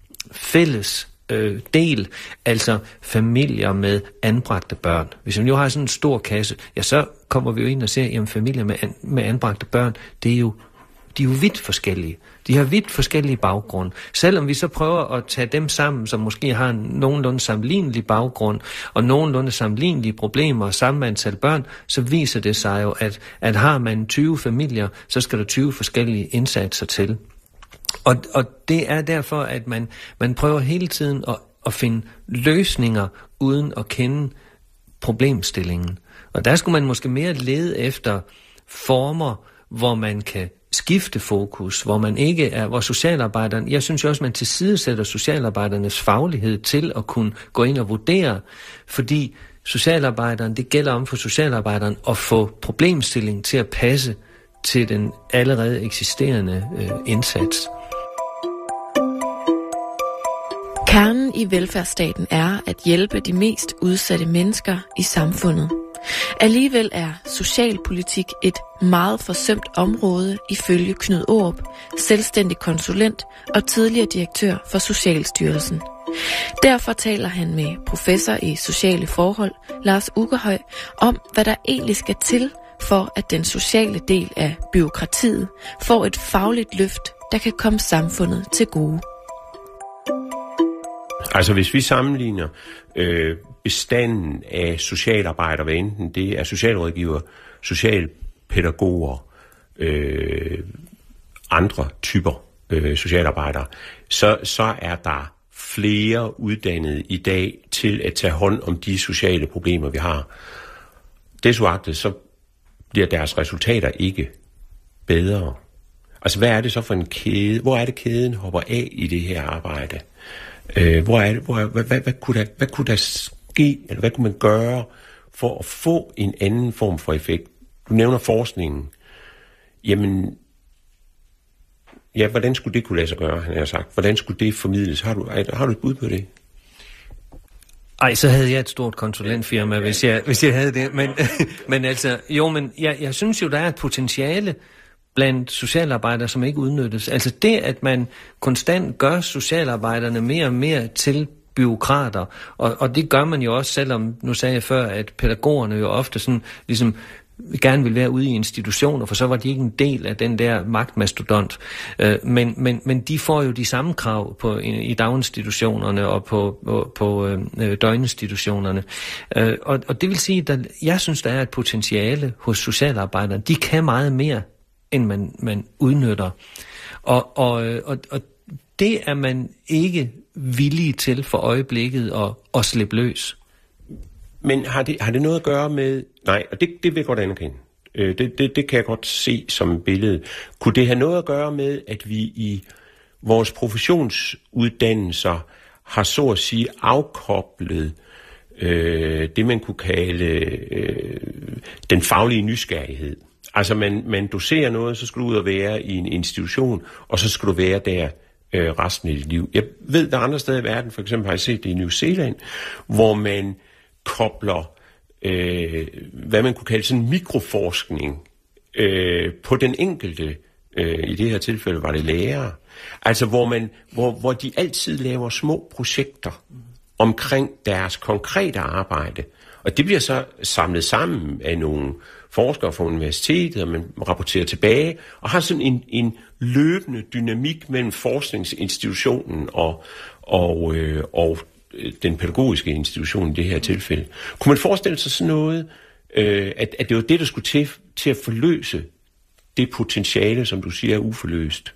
Speaker 4: fælles øh, del, altså familier med anbragte børn. Hvis man jo har sådan en stor kasse, ja, så kommer vi jo ind og ser, jamen familier med, an, med anbragte børn, det er jo, de er jo vidt forskellige. De har vidt forskellige baggrunde. Selvom vi så prøver at tage dem sammen, som måske har en nogenlunde sammenlignelig baggrund, og nogenlunde sammenlignelige problemer og samme antal børn, så viser det sig jo, at, at har man tyve familier, så skal der tyve forskellige indsatser til. Og, og det er derfor, at man, man prøver hele tiden at, at finde løsninger, uden at kende problemstillingen. Og der skulle man måske mere lede efter former, hvor man kan skifte fokus, hvor man ikke er, hvor socialarbejderen, jeg synes jo også, man tilsidesætter socialarbejdernes faglighed til at kunne gå ind og vurdere, fordi socialarbejderen, det gælder om for socialarbejderen at få problemstillingen til at passe til den allerede eksisterende øh, indsats.
Speaker 5: Kernen i velfærdsstaten er at hjælpe de mest udsatte mennesker i samfundet. Alligevel er socialpolitik et meget forsømt område ifølge Knud Aarup, selvstændig konsulent og tidligere direktør for Socialstyrelsen. Derfor taler han med professor i sociale forhold, Lars Ukkerhøj, om hvad der egentlig skal til for at den sociale del af bureaukratiet får et fagligt løft, der kan komme samfundet til gode.
Speaker 3: Altså hvis vi sammenligner øh, bestanden af socialarbejdere, hvad enten det er socialrådgiver, socialpædagoger, øh, andre typer øh, socialarbejdere, så, så er der flere uddannede i dag til at tage hånd om de sociale problemer, vi har. Desuagtet, så bliver deres resultater ikke bedre. Altså hvad er det så for en kæde? Hvor er det kæden hopper af i det her arbejde? Øh, hvor er det, hvor, hvad, hvad, hvad, kunne der, hvad kunne der ske, eller hvad kunne man gøre for at få en anden form for effekt? Du nævner forskningen. Jamen, ja, hvordan skulle det kunne lade sig gøre, han har sagt? Hvordan skulle det formidles? Har du, har du et bud på det?
Speaker 4: Ej, så havde jeg et stort konsulentfirma, hvis jeg, hvis jeg havde det. Men, men altså, jo, men jeg, jeg synes jo, der er et potentiale blandt socialarbejdere, som ikke udnyttes. Altså det, at man konstant gør socialarbejderne mere og mere til bureaukrater, og, og det gør man jo også, selvom, nu sagde jeg før, at pædagogerne jo ofte sådan, ligesom gerne vil være ude i institutioner, for så var de ikke en del af den der magtmastodont. Øh, men, men, men de får jo de samme krav på, i, i daginstitutionerne og på, på, på øh, døgninstitutionerne. Øh, og, og det vil sige, at jeg synes, der er et potentiale hos socialarbejderne. De kan meget mere, end man, man udnytter. Og, og, og, og det er man ikke villig til for øjeblikket at, at slippe løs.
Speaker 3: Men har det, har det noget at gøre med... Nej, og det, det vil jeg godt anerkende. Øh, det, det, det kan jeg godt se som et billede. Kunne det have noget at gøre med, at vi i vores professionsuddannelser har så at sige afkoblet øh, det, man kunne kalde øh, den faglige nysgerrighed? Altså man, man doserer noget, så skal du ud og være i en institution, og så skal du være der øh, resten af dit liv. Jeg ved, der er andre steder i verden, for eksempel har jeg set det i New Zealand, hvor man kobler, øh, hvad man kunne kalde sådan mikroforskning øh, på den enkelte, øh, i det her tilfælde var det lærere, altså hvor, man, hvor, hvor de altid laver små projekter omkring deres konkrete arbejde, og det bliver så samlet sammen af nogle forskere fra universitetet, og man rapporterer tilbage, og har sådan en, en løbende dynamik mellem forskningsinstitutionen og, og, øh, og den pædagogiske institution i det her tilfælde. Kunne man forestille sig sådan noget, øh, at, at det var det, der skulle til, til at forløse det potentiale, som du siger er uforløst?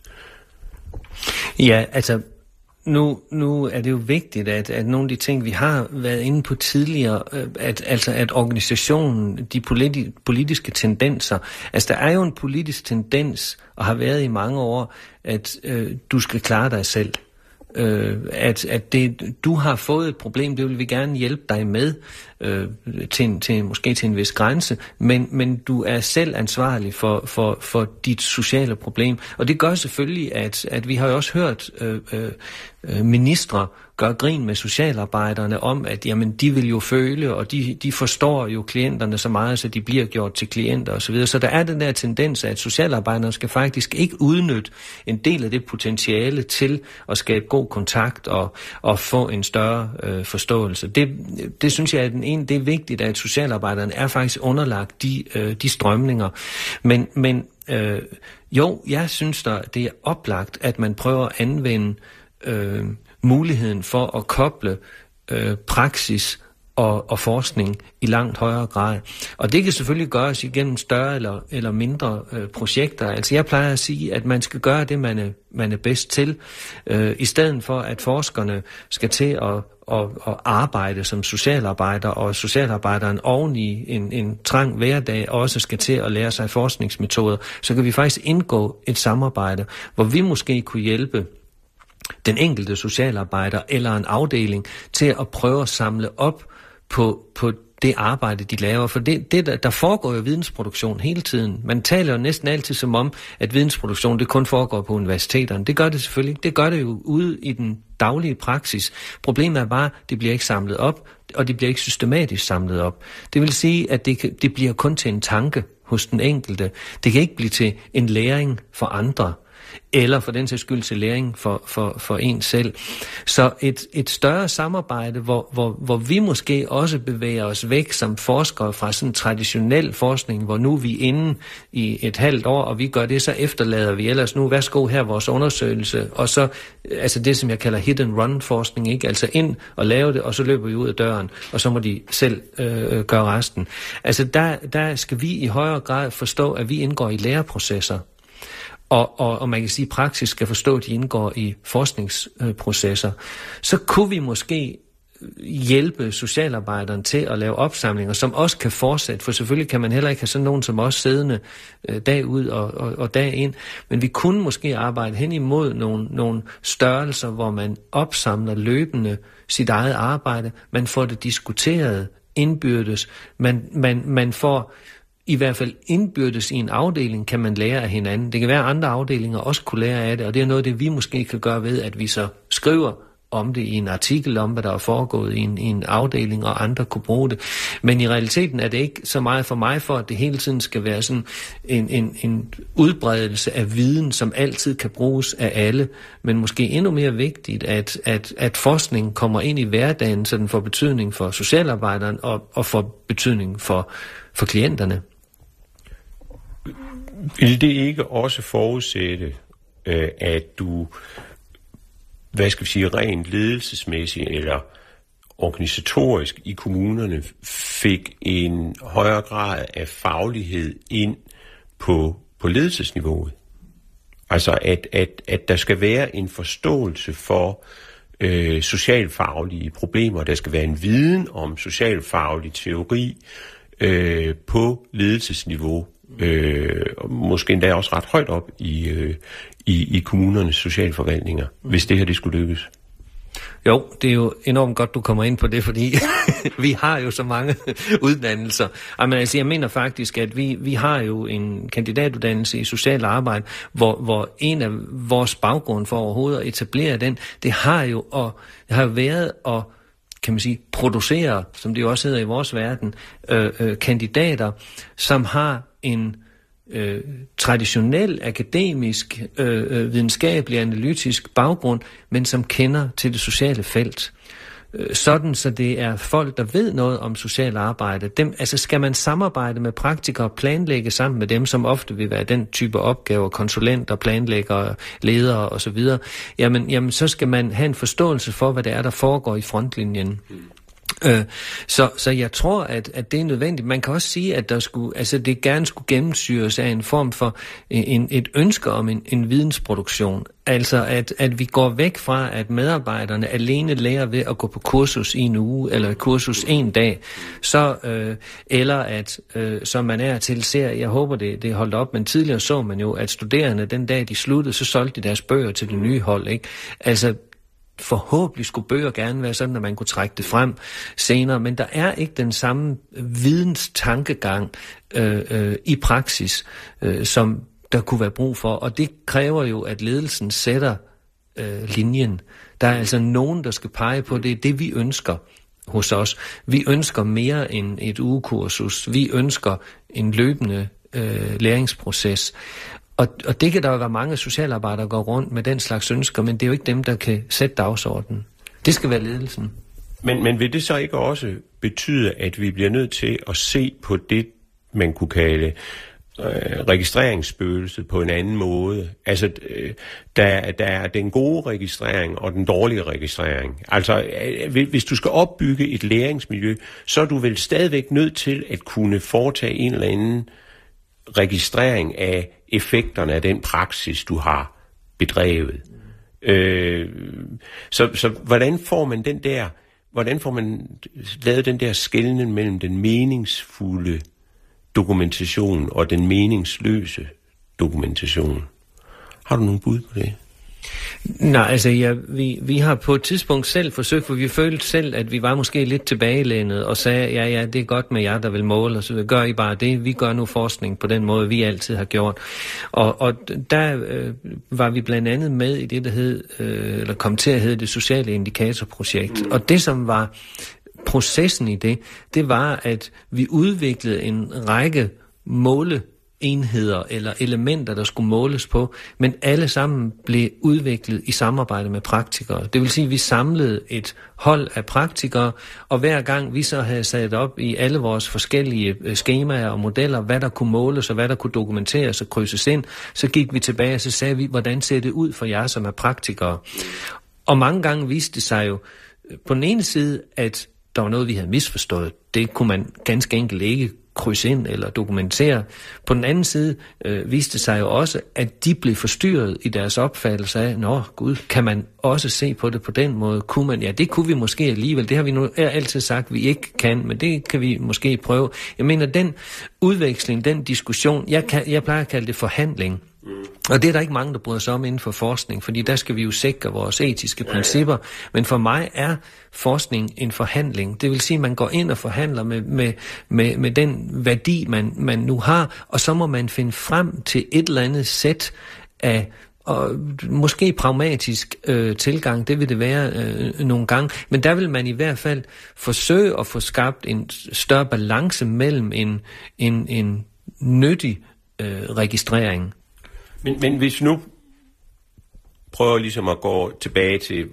Speaker 4: Ja, altså Nu, nu er det jo vigtigt, at, at nogle af de ting, vi har været inde på tidligere, at, altså at organisationen, de politi- politiske tendenser, altså der er jo en politisk tendens, og har været i mange år, at øh, du skal klare dig selv. Øh, at, at det, du har fået et problem, det vil vi gerne hjælpe dig med, øh, til, en, til, måske til en vis grænse, men, men du er selv ansvarlig for, for, for dit sociale problem. Og det gør selvfølgelig, at, at vi har jo også hørt øh, øh, ministre gøre grin med socialarbejderne om, at jamen, de vil jo føle, og de, de forstår jo klienterne så meget, så de bliver gjort til klienter osv. Så der er den der tendens, at socialarbejderne skal faktisk ikke udnytte en del af det potentiale til at skabe god kontakt og, og få en større øh, forståelse. Det, det synes jeg, at den ene, det er vigtigt, at socialarbejderne er faktisk underlagt de, øh, de strømninger. Men, men øh, jo, jeg synes, der, det er oplagt, at man prøver at anvende øh, muligheden for at koble øh, praksis og, og forskning i langt højere grad. Og det kan selvfølgelig gøres igennem større eller, eller mindre øh, projekter. Altså jeg plejer at sige, at man skal gøre det, man er, man er bedst til, øh, i stedet for at forskerne skal til at, at, at arbejde som socialarbejder, og socialarbejderen oven i en, en trang hverdag også skal til at lære sig forskningsmetoder. Så kan vi faktisk indgå et samarbejde, hvor vi måske kunne hjælpe den enkelte socialarbejder eller en afdeling til at prøve at samle op på, på det arbejde, de laver. For det, det der, der foregår jo vidensproduktion hele tiden. Man taler jo næsten altid som om, at vidensproduktion det kun foregår på universiteterne. Det gør det selvfølgelig ikke. Det gør det jo ude i den daglige praksis. Problemet er bare, at det bliver ikke samlet op, og det bliver ikke systematisk samlet op. Det vil sige, at det, det bliver kun til en tanke hos den enkelte. Det kan ikke blive til en læring for andre, eller for den sags skyld til læring for, for, for en selv. Så et, et større samarbejde, hvor, hvor, hvor vi måske også bevæger os væk som forskere fra sådan traditionel forskning, hvor nu er vi inde i et halvt år, og vi gør det, så efterlader vi ellers nu, værsgo her vores undersøgelse, og så altså det, som jeg kalder hit and run forskning, ikke? Altså ind og lave det, og så løber vi ud af døren, og så må de selv øh, gøre resten. Altså der, der skal vi i højere grad forstå, at vi indgår i læreprocesser. Og, og, og man kan sige, at praksis skal forstå, at de indgår i forskningsprocesser, så kunne vi måske hjælpe socialarbejderen til at lave opsamlinger, som også kan fortsætte, for selvfølgelig kan man heller ikke have sådan nogen som os siddende øh, dag ud og, og, og dag ind, men vi kunne måske arbejde hen imod nogle, nogle størrelser, hvor man opsamler løbende sit eget arbejde, man får det diskuteret indbyrdes, man, man, man får i hvert fald indbyrdes i en afdeling, kan man lære af hinanden. Det kan være, at andre afdelinger også kunne lære af det, og det er noget, det vi måske kan gøre ved, at vi så skriver om det i en artikel, om hvad der er foregået i en, i en afdeling, og andre kunne bruge det. Men i realiteten er det ikke så meget for mig, for at det hele tiden skal være sådan en, en, en udbredelse af viden, som altid kan bruges af alle, men måske endnu mere vigtigt, at, at, at forskning kommer ind i hverdagen, så den får betydning for socialarbejderen, og, og får betydning for, for klienterne.
Speaker 3: Vil det ikke også forudsætte, øh, at du, hvad skal vi sige, rent ledelsesmæssigt eller organisatorisk i kommunerne fik en højere grad af faglighed ind på, på ledelsesniveauet? Altså at, at, at der skal være en forståelse for øh, socialfaglige problemer, der skal være en viden om socialfaglig teori øh, på ledelsesniveau. Øh, måske endda også ret højt op i, øh, i, i kommunernes socialforvaltninger, mm. hvis det her det skulle lykkes.
Speaker 4: Jo, det er jo enormt godt, du kommer ind på det, fordi vi har jo så mange uddannelser. Jamen, altså, jeg mener faktisk, at vi, vi har jo en kandidatuddannelse i social arbejde, hvor, hvor en af vores baggrund for overhovedet at etablere den, det har jo, og, det har jo været at kan man sige, producere, som det jo også hedder i vores verden, øh, øh, kandidater, som har en øh, traditionel, akademisk, øh, videnskabelig, analytisk baggrund, men som kender til det sociale felt. Øh, sådan, så det er folk, der ved noget om socialt arbejde. Dem, altså skal man samarbejde med praktikere og planlægge sammen med dem, som ofte vil være den type opgaver, konsulenter, planlæggere, ledere osv., jamen, jamen så skal man have en forståelse for, hvad det er, der foregår i frontlinjen. Mm. Øh, så, så jeg tror, at, at det er nødvendigt. Man kan også sige, at der skulle, altså det gerne skulle gennemsyres af en form for en, et ønske om en, en vidensproduktion. Altså at, at vi går væk fra, at medarbejderne alene lærer ved at gå på kursus i en uge, eller kursus en dag, så, øh, eller at, øh, som man er til ser, jeg håber det, det er holdt op, men tidligere så man jo, at studerende den dag de sluttede, så solgte de deres bøger til det nye hold, ikke? Altså forhåbentlig skulle bøger gerne være sådan, at man kunne trække det frem senere, men der er ikke den samme videnstankegang øh, øh, i praksis, øh, som der kunne være brug for, og det kræver jo, at ledelsen sætter øh, linjen. Der er altså nogen, der skal pege på, det er det, vi ønsker hos os. Vi ønsker mere end et ugekursus. Vi ønsker en løbende øh, læringsproces. Og, og det kan der jo være mange socialarbejdere, der går rundt med den slags ønsker, men det er jo ikke dem, der kan sætte dagsordenen. Det skal være ledelsen.
Speaker 3: Men, men vil det så ikke også betyde, at vi bliver nødt til at se på det, man kunne kalde øh, registreringsspøgelset på en anden måde? Altså, øh, der, der er den gode registrering og den dårlige registrering. Altså, øh, hvis du skal opbygge et læringsmiljø, så er du vel stadigvæk nødt til at kunne foretage en eller anden registrering af effekterne af den praksis, du har bedrevet. Mm. Øh, så, så hvordan får man den der, hvordan får man lavet den der skelnen mellem den meningsfulde dokumentation og den meningsløse dokumentation? Har du nogen bud på det?
Speaker 4: Nej, altså ja, vi, vi har på et tidspunkt selv forsøgt, for vi følte selv, at vi var måske lidt tilbagelænet og sagde, ja, ja, det er godt med jer, der vil måle, og så gør I bare det. Vi gør nu forskning på den måde, vi altid har gjort. Og, og der øh, var vi blandt andet med i det, der hed, øh, eller kom til at hedde det sociale indikatorprojekt. Og det, som var processen i det, det var, at vi udviklede en række måle enheder eller elementer, der skulle måles på, men alle sammen blev udviklet i samarbejde med praktikere. Det vil sige, at vi samlede et hold af praktikere, og hver gang vi så havde sat op i alle vores forskellige skemaer og modeller, hvad der kunne måles og hvad der kunne dokumenteres og krydses ind, så gik vi tilbage og så sagde vi, hvordan ser det ud for jer, som er praktikere? Og mange gange viste det sig jo på den ene side, at der var noget, vi havde misforstået. Det kunne man ganske enkelt ikke krydse ind eller dokumentere. På den anden side øh, viste det sig jo også, at de blev forstyrret i deres opfattelse af, nå gud, kan man også se på det på den måde? Kunne man? Ja, det kunne vi måske alligevel. Det har vi nu altid sagt, vi ikke kan, men det kan vi måske prøve. Jeg mener, den udveksling, den diskussion, jeg, kan, jeg plejer at kalde det forhandling. Og det er der ikke mange, der bryder sig om inden for forskning, fordi der skal vi jo sikre vores etiske principper. Men for mig er forskning en forhandling. Det vil sige, at man går ind og forhandler med, med, med, med den værdi, man, man nu har, og så må man finde frem til et eller andet sæt af og måske pragmatisk øh, tilgang, det vil det være øh, nogle gange, men der vil man i hvert fald forsøge at få skabt en større balance mellem en, en, en nyttig øh, registrering.
Speaker 3: Men, men hvis nu prøver ligesom at gå tilbage til,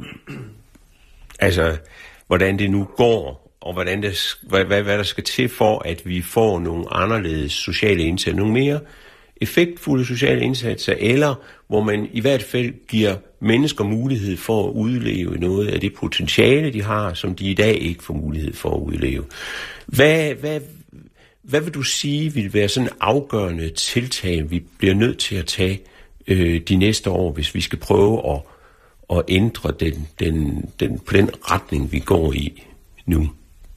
Speaker 3: altså, hvordan det nu går, og hvordan det, hvad, hvad, hvad der skal til for, at vi får nogle anderledes sociale indsatser, nogle mere effektfulde sociale indsatser, eller hvor man i hvert fald giver mennesker mulighed for at udleve noget af det potentiale, de har, som de i dag ikke får mulighed for at udleve. Hvad, hvad, hvad vil du sige vil være sådan afgørende tiltag, vi bliver nødt til at tage øh, de næste år, hvis vi skal prøve at, at ændre den, den, den, på den retning, vi går i nu?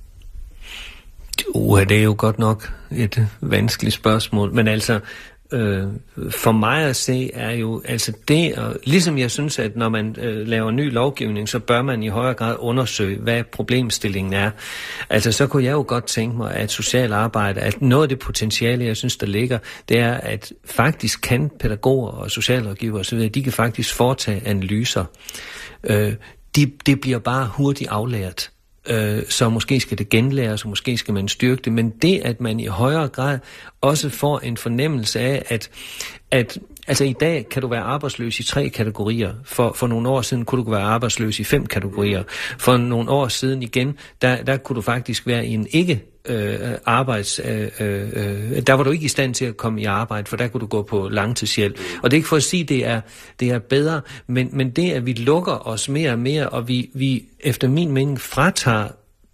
Speaker 4: Uh, det er jo godt nok et vanskeligt spørgsmål, men altså øh, for mig at se er jo altså det, og ligesom jeg synes, at når man øh, laver ny lovgivning, så bør man i højere grad undersøge, hvad problemstillingen er. Altså så kunne jeg jo godt tænke mig, at social arbejde, at noget af det potentiale, jeg synes, der ligger, det er, at faktisk kan pædagoger og socialrådgivere osv., de kan faktisk foretage analyser. Øh, de, det bliver bare hurtigt aflært. Øh, så måske skal det genlæres, og måske skal man styrke det, men det, at man i højere grad også får en fornemmelse af, at, at altså i dag kan du være arbejdsløs i tre kategorier. For, for nogle år siden kunne du være arbejdsløs i fem kategorier. For nogle år siden igen, der, der kunne du faktisk være i en ikke øh, arbejds... Øh, øh, der var du ikke i stand til at komme i arbejde, for der kunne du gå på langtidshjælp. Og det er ikke for at sige, at det er, det er bedre, men, men det, at vi lukker os mere og mere, og vi, vi efter min mening fratager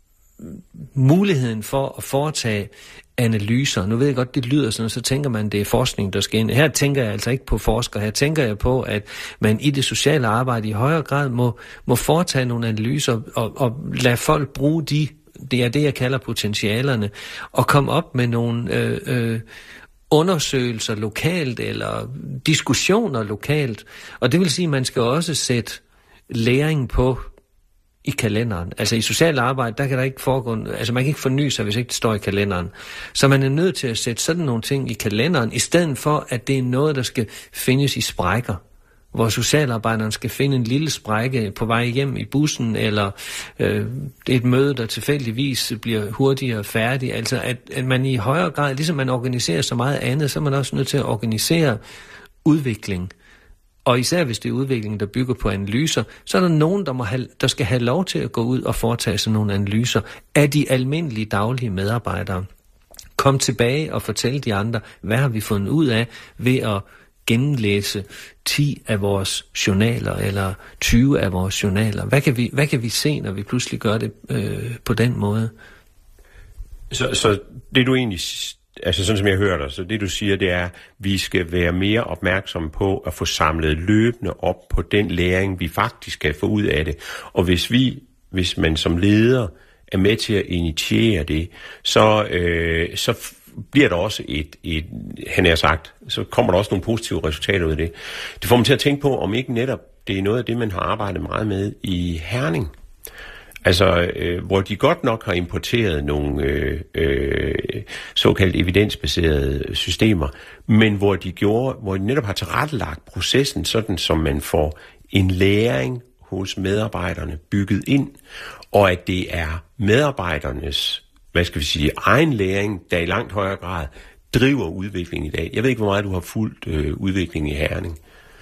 Speaker 4: muligheden for at foretage analyser. Nu ved jeg godt, det lyder sådan, så tænker man, det er forskning, der skal ind. Her tænker jeg altså ikke på forskere. Her tænker jeg på, at man i det sociale arbejde i højere grad må, må foretage nogle analyser og, og lade folk bruge de, det er det, jeg kalder potentialerne, og komme op med nogle øh, øh, undersøgelser lokalt eller diskussioner lokalt. Og det vil sige, at man skal også sætte læring på i kalenderen. Altså i socialt arbejde, der kan der ikke foregå, altså man kan ikke forny sig, hvis ikke det står i kalenderen. Så man er nødt til at sætte sådan nogle ting i kalenderen, i stedet for, at det er noget, der skal findes i sprækker. Hvor socialarbejderen skal finde en lille sprække på vej hjem i bussen, eller øh, et møde, der tilfældigvis bliver hurtigere færdig. Altså at, at man i højere grad, ligesom man organiserer så meget andet, så er man også nødt til at organisere udvikling. Og især hvis det er udvikling, der bygger på analyser, så er der nogen, der, må have, der skal have lov til at gå ud og foretage sådan nogle analyser af de almindelige daglige medarbejdere. Kom tilbage og fortæl de andre, hvad har vi fundet ud af ved at genlæse ti af vores journaler eller tyve af vores journaler. Hvad kan vi, hvad kan vi se, når vi pludselig gør det øh, på den måde?
Speaker 3: Så, så det du egentlig, altså sådan som jeg hører dig, så det du siger, det er, at vi skal være mere opmærksomme på at få samlet løbende op på den læring, vi faktisk kan få ud af det. Og hvis vi, hvis man som leder er med til at initiere det, så, øh, så bliver der også et, et han har sagt, så kommer der også nogle positive resultater ud af det. Det får mig til at tænke på, om ikke netop det er noget af det, man har arbejdet meget med i Herning. Altså, øh, hvor de godt nok har importeret nogle øh, øh, såkaldt evidensbaserede systemer, men hvor de gjorde, hvor de netop har tilrettelagt processen, sådan som man får en læring hos medarbejderne bygget ind, og at det er medarbejdernes, hvad skal vi sige, egen læring, der i langt højere grad driver udviklingen i dag. Jeg ved ikke, hvor meget du har fulgt øh, udviklingen i Herning.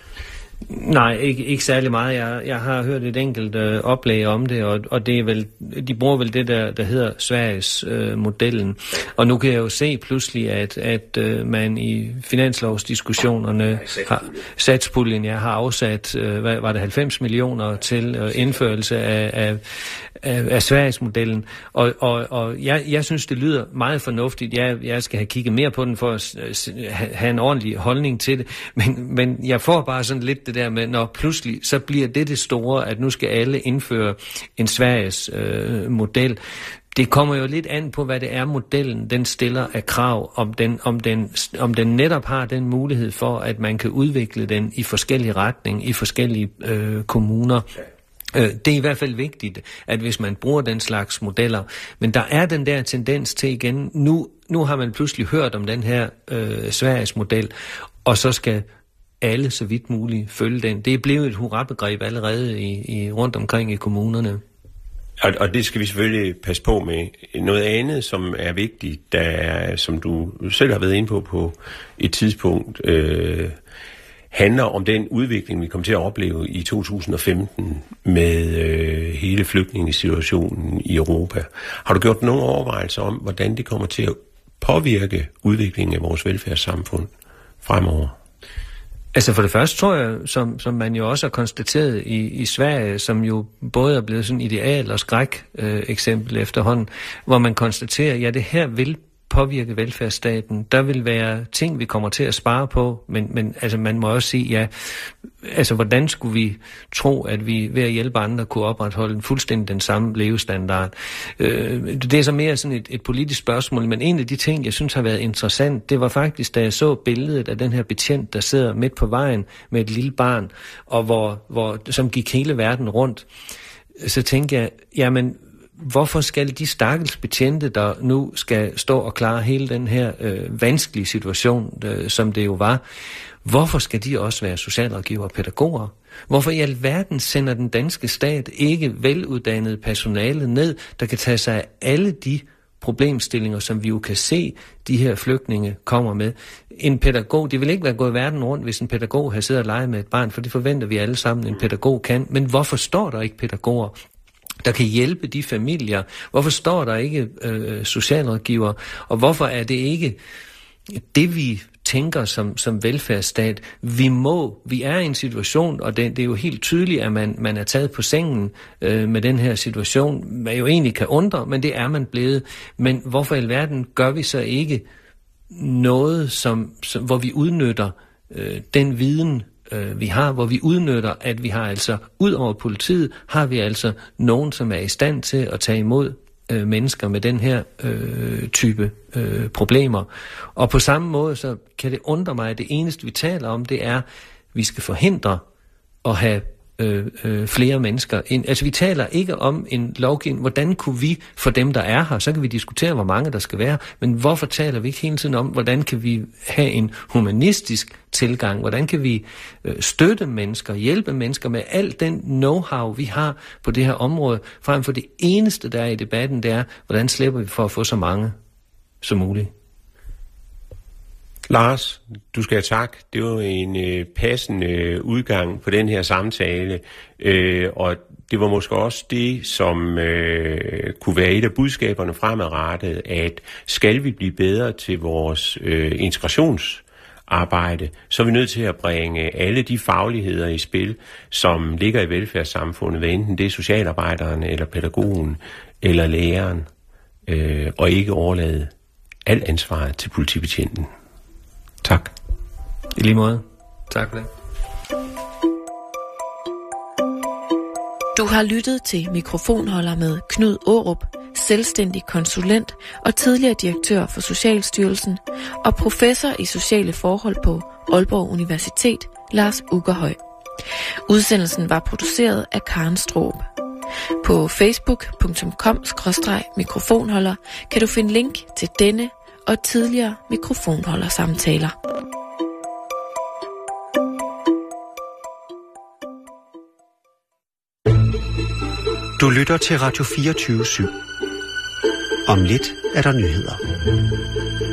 Speaker 4: Nej, ikke, ikke særlig meget. Jeg, jeg har hørt et enkelt øh, oplæg om det, og, og det er vel, de bruger vel det, der, der hedder Sveriges øh, modellen. Og nu kan jeg jo se pludselig, at, at øh, man i finanslovsdiskussionerne har, satspuljen, jeg har afsat, øh, hvad var det, halvfems millioner til øh, indførelse af, af, af, af Sveriges modellen. Og, og, og jeg, jeg synes, det lyder meget fornuftigt. Jeg, jeg skal have kigget mere på den for at have en ordentlig holdning til det. Men, men jeg får bare sådan lidt det der med, når pludselig så bliver det det store, at nu skal alle indføre en Sveriges øh, model. Det kommer jo lidt an på, hvad det er, modellen den stiller af krav, om den, om den, om den netop har den mulighed for, at man kan udvikle den i forskellige retninger, i forskellige øh, kommuner. Det er i hvert fald vigtigt, at hvis man bruger den slags modeller, men der er den der tendens til igen, nu, nu har man pludselig hørt om den her øh, Sveriges model, og så skal alle så vidt muligt følge den. Det er blevet et hurrabegreb allerede i, i, rundt omkring i kommunerne.
Speaker 3: Og, og det skal vi selvfølgelig passe på med. Noget andet, som er vigtigt, der er, som du selv har været inde på på et tidspunkt, øh, handler om den udvikling, vi kommer til at opleve i to tusind og femten med øh, hele flygtningesituationen i Europa. Har du gjort nogle overvejelser om, hvordan det kommer til at påvirke udviklingen af vores velfærdssamfund fremover?
Speaker 4: Altså for det første tror jeg, som, som man jo også har konstateret i, i Sverige, som jo både er blevet sådan ideal og skræk øh, eksempel efterhånden, hvor man konstaterer, ja, det her vil påvirke velfærdsstaten. Der vil være ting, vi kommer til at spare på, men, men altså, man må også sige, ja, altså hvordan skulle vi tro, at vi ved at hjælpe andre kunne opretholde en fuldstændig den samme levestandard? Øh, det er så mere sådan et, et politisk spørgsmål, men en af de ting, jeg synes har været interessant, det var faktisk, da jeg så billedet af den her betjent, der sidder midt på vejen med et lille barn, og hvor, hvor, som gik hele verden rundt, så tænkte jeg, jamen, hvorfor skal de stakkels betjente, der nu skal stå og klare hele den her øh, vanskelige situation, øh, som det jo var, hvorfor skal de også være socialrådgivere og pædagoger? Hvorfor i alverden sender den danske stat ikke veluddannet personale ned, der kan tage sig af alle de problemstillinger, som vi jo kan se, de her flygtninge kommer med? En pædagog, det vil ikke være gået verden rundt, hvis en pædagog har siddet og leget med et barn, for det forventer vi alle sammen, en pædagog kan. Men hvorfor står der ikke pædagoger, der kan hjælpe de familier? Hvorfor står der ikke øh, socialrådgiver? Og hvorfor er det ikke det, vi tænker som, som velfærdsstat? Vi må, vi er i en situation, og det, det er jo helt tydeligt, at man, man er taget på sengen øh, med den her situation. Man jo egentlig kan undre, men det er man blevet. Men hvorfor i alverden gør vi så ikke noget, som, som, hvor vi udnytter øh, den viden, vi har, hvor vi udnytter, at vi har altså, ud over politiet, har vi altså nogen, som er i stand til at tage imod øh, mennesker med den her øh, type øh, problemer. Og på samme måde, så kan det undre mig, at det eneste, vi taler om, det er, at vi skal forhindre at have øh, øh, flere mennesker ind. Altså, vi taler ikke om en lovgivning. Hvordan kunne vi, for dem, der er her, så kan vi diskutere, hvor mange der skal være, men hvorfor taler vi ikke hele tiden om, hvordan kan vi have en humanistisk tilgang? Hvordan kan vi øh, støtte mennesker, hjælpe mennesker med al den know-how, vi har på det her område, frem for det eneste, der er i debatten, det er, hvordan slipper vi for at få så mange som muligt?
Speaker 3: Lars, du skal have tak. Det var en øh, passende øh, udgang på den her samtale, øh, og det var måske også det, som øh, kunne være et af budskaberne fremadrettet, at skal vi blive bedre til vores øh, integrationsarbejde, så er vi nødt til at bringe alle de fagligheder i spil, som ligger i velfærdssamfundet, hvad enten det er socialarbejderen, eller pædagogen, eller læreren, øh, og ikke overlade alt ansvaret til politibetjenten. Tak.
Speaker 4: I lige måde. Tak for det.
Speaker 5: Du har lyttet til Mikrofonholder med Knud Aarup, selvstændig konsulent og tidligere direktør for Socialstyrelsen, og professor i sociale forhold på Aalborg Universitet, Lars Ukkerhøj. Udsendelsen var produceret af Karen Straarup. På facebook punktum com skråstreg mikrofonholder kan du finde link til denne og tidligere mikrofonholdersamtaler.
Speaker 6: Du lytter til Radio fireogtyve syv. Om lidt er der nyheder.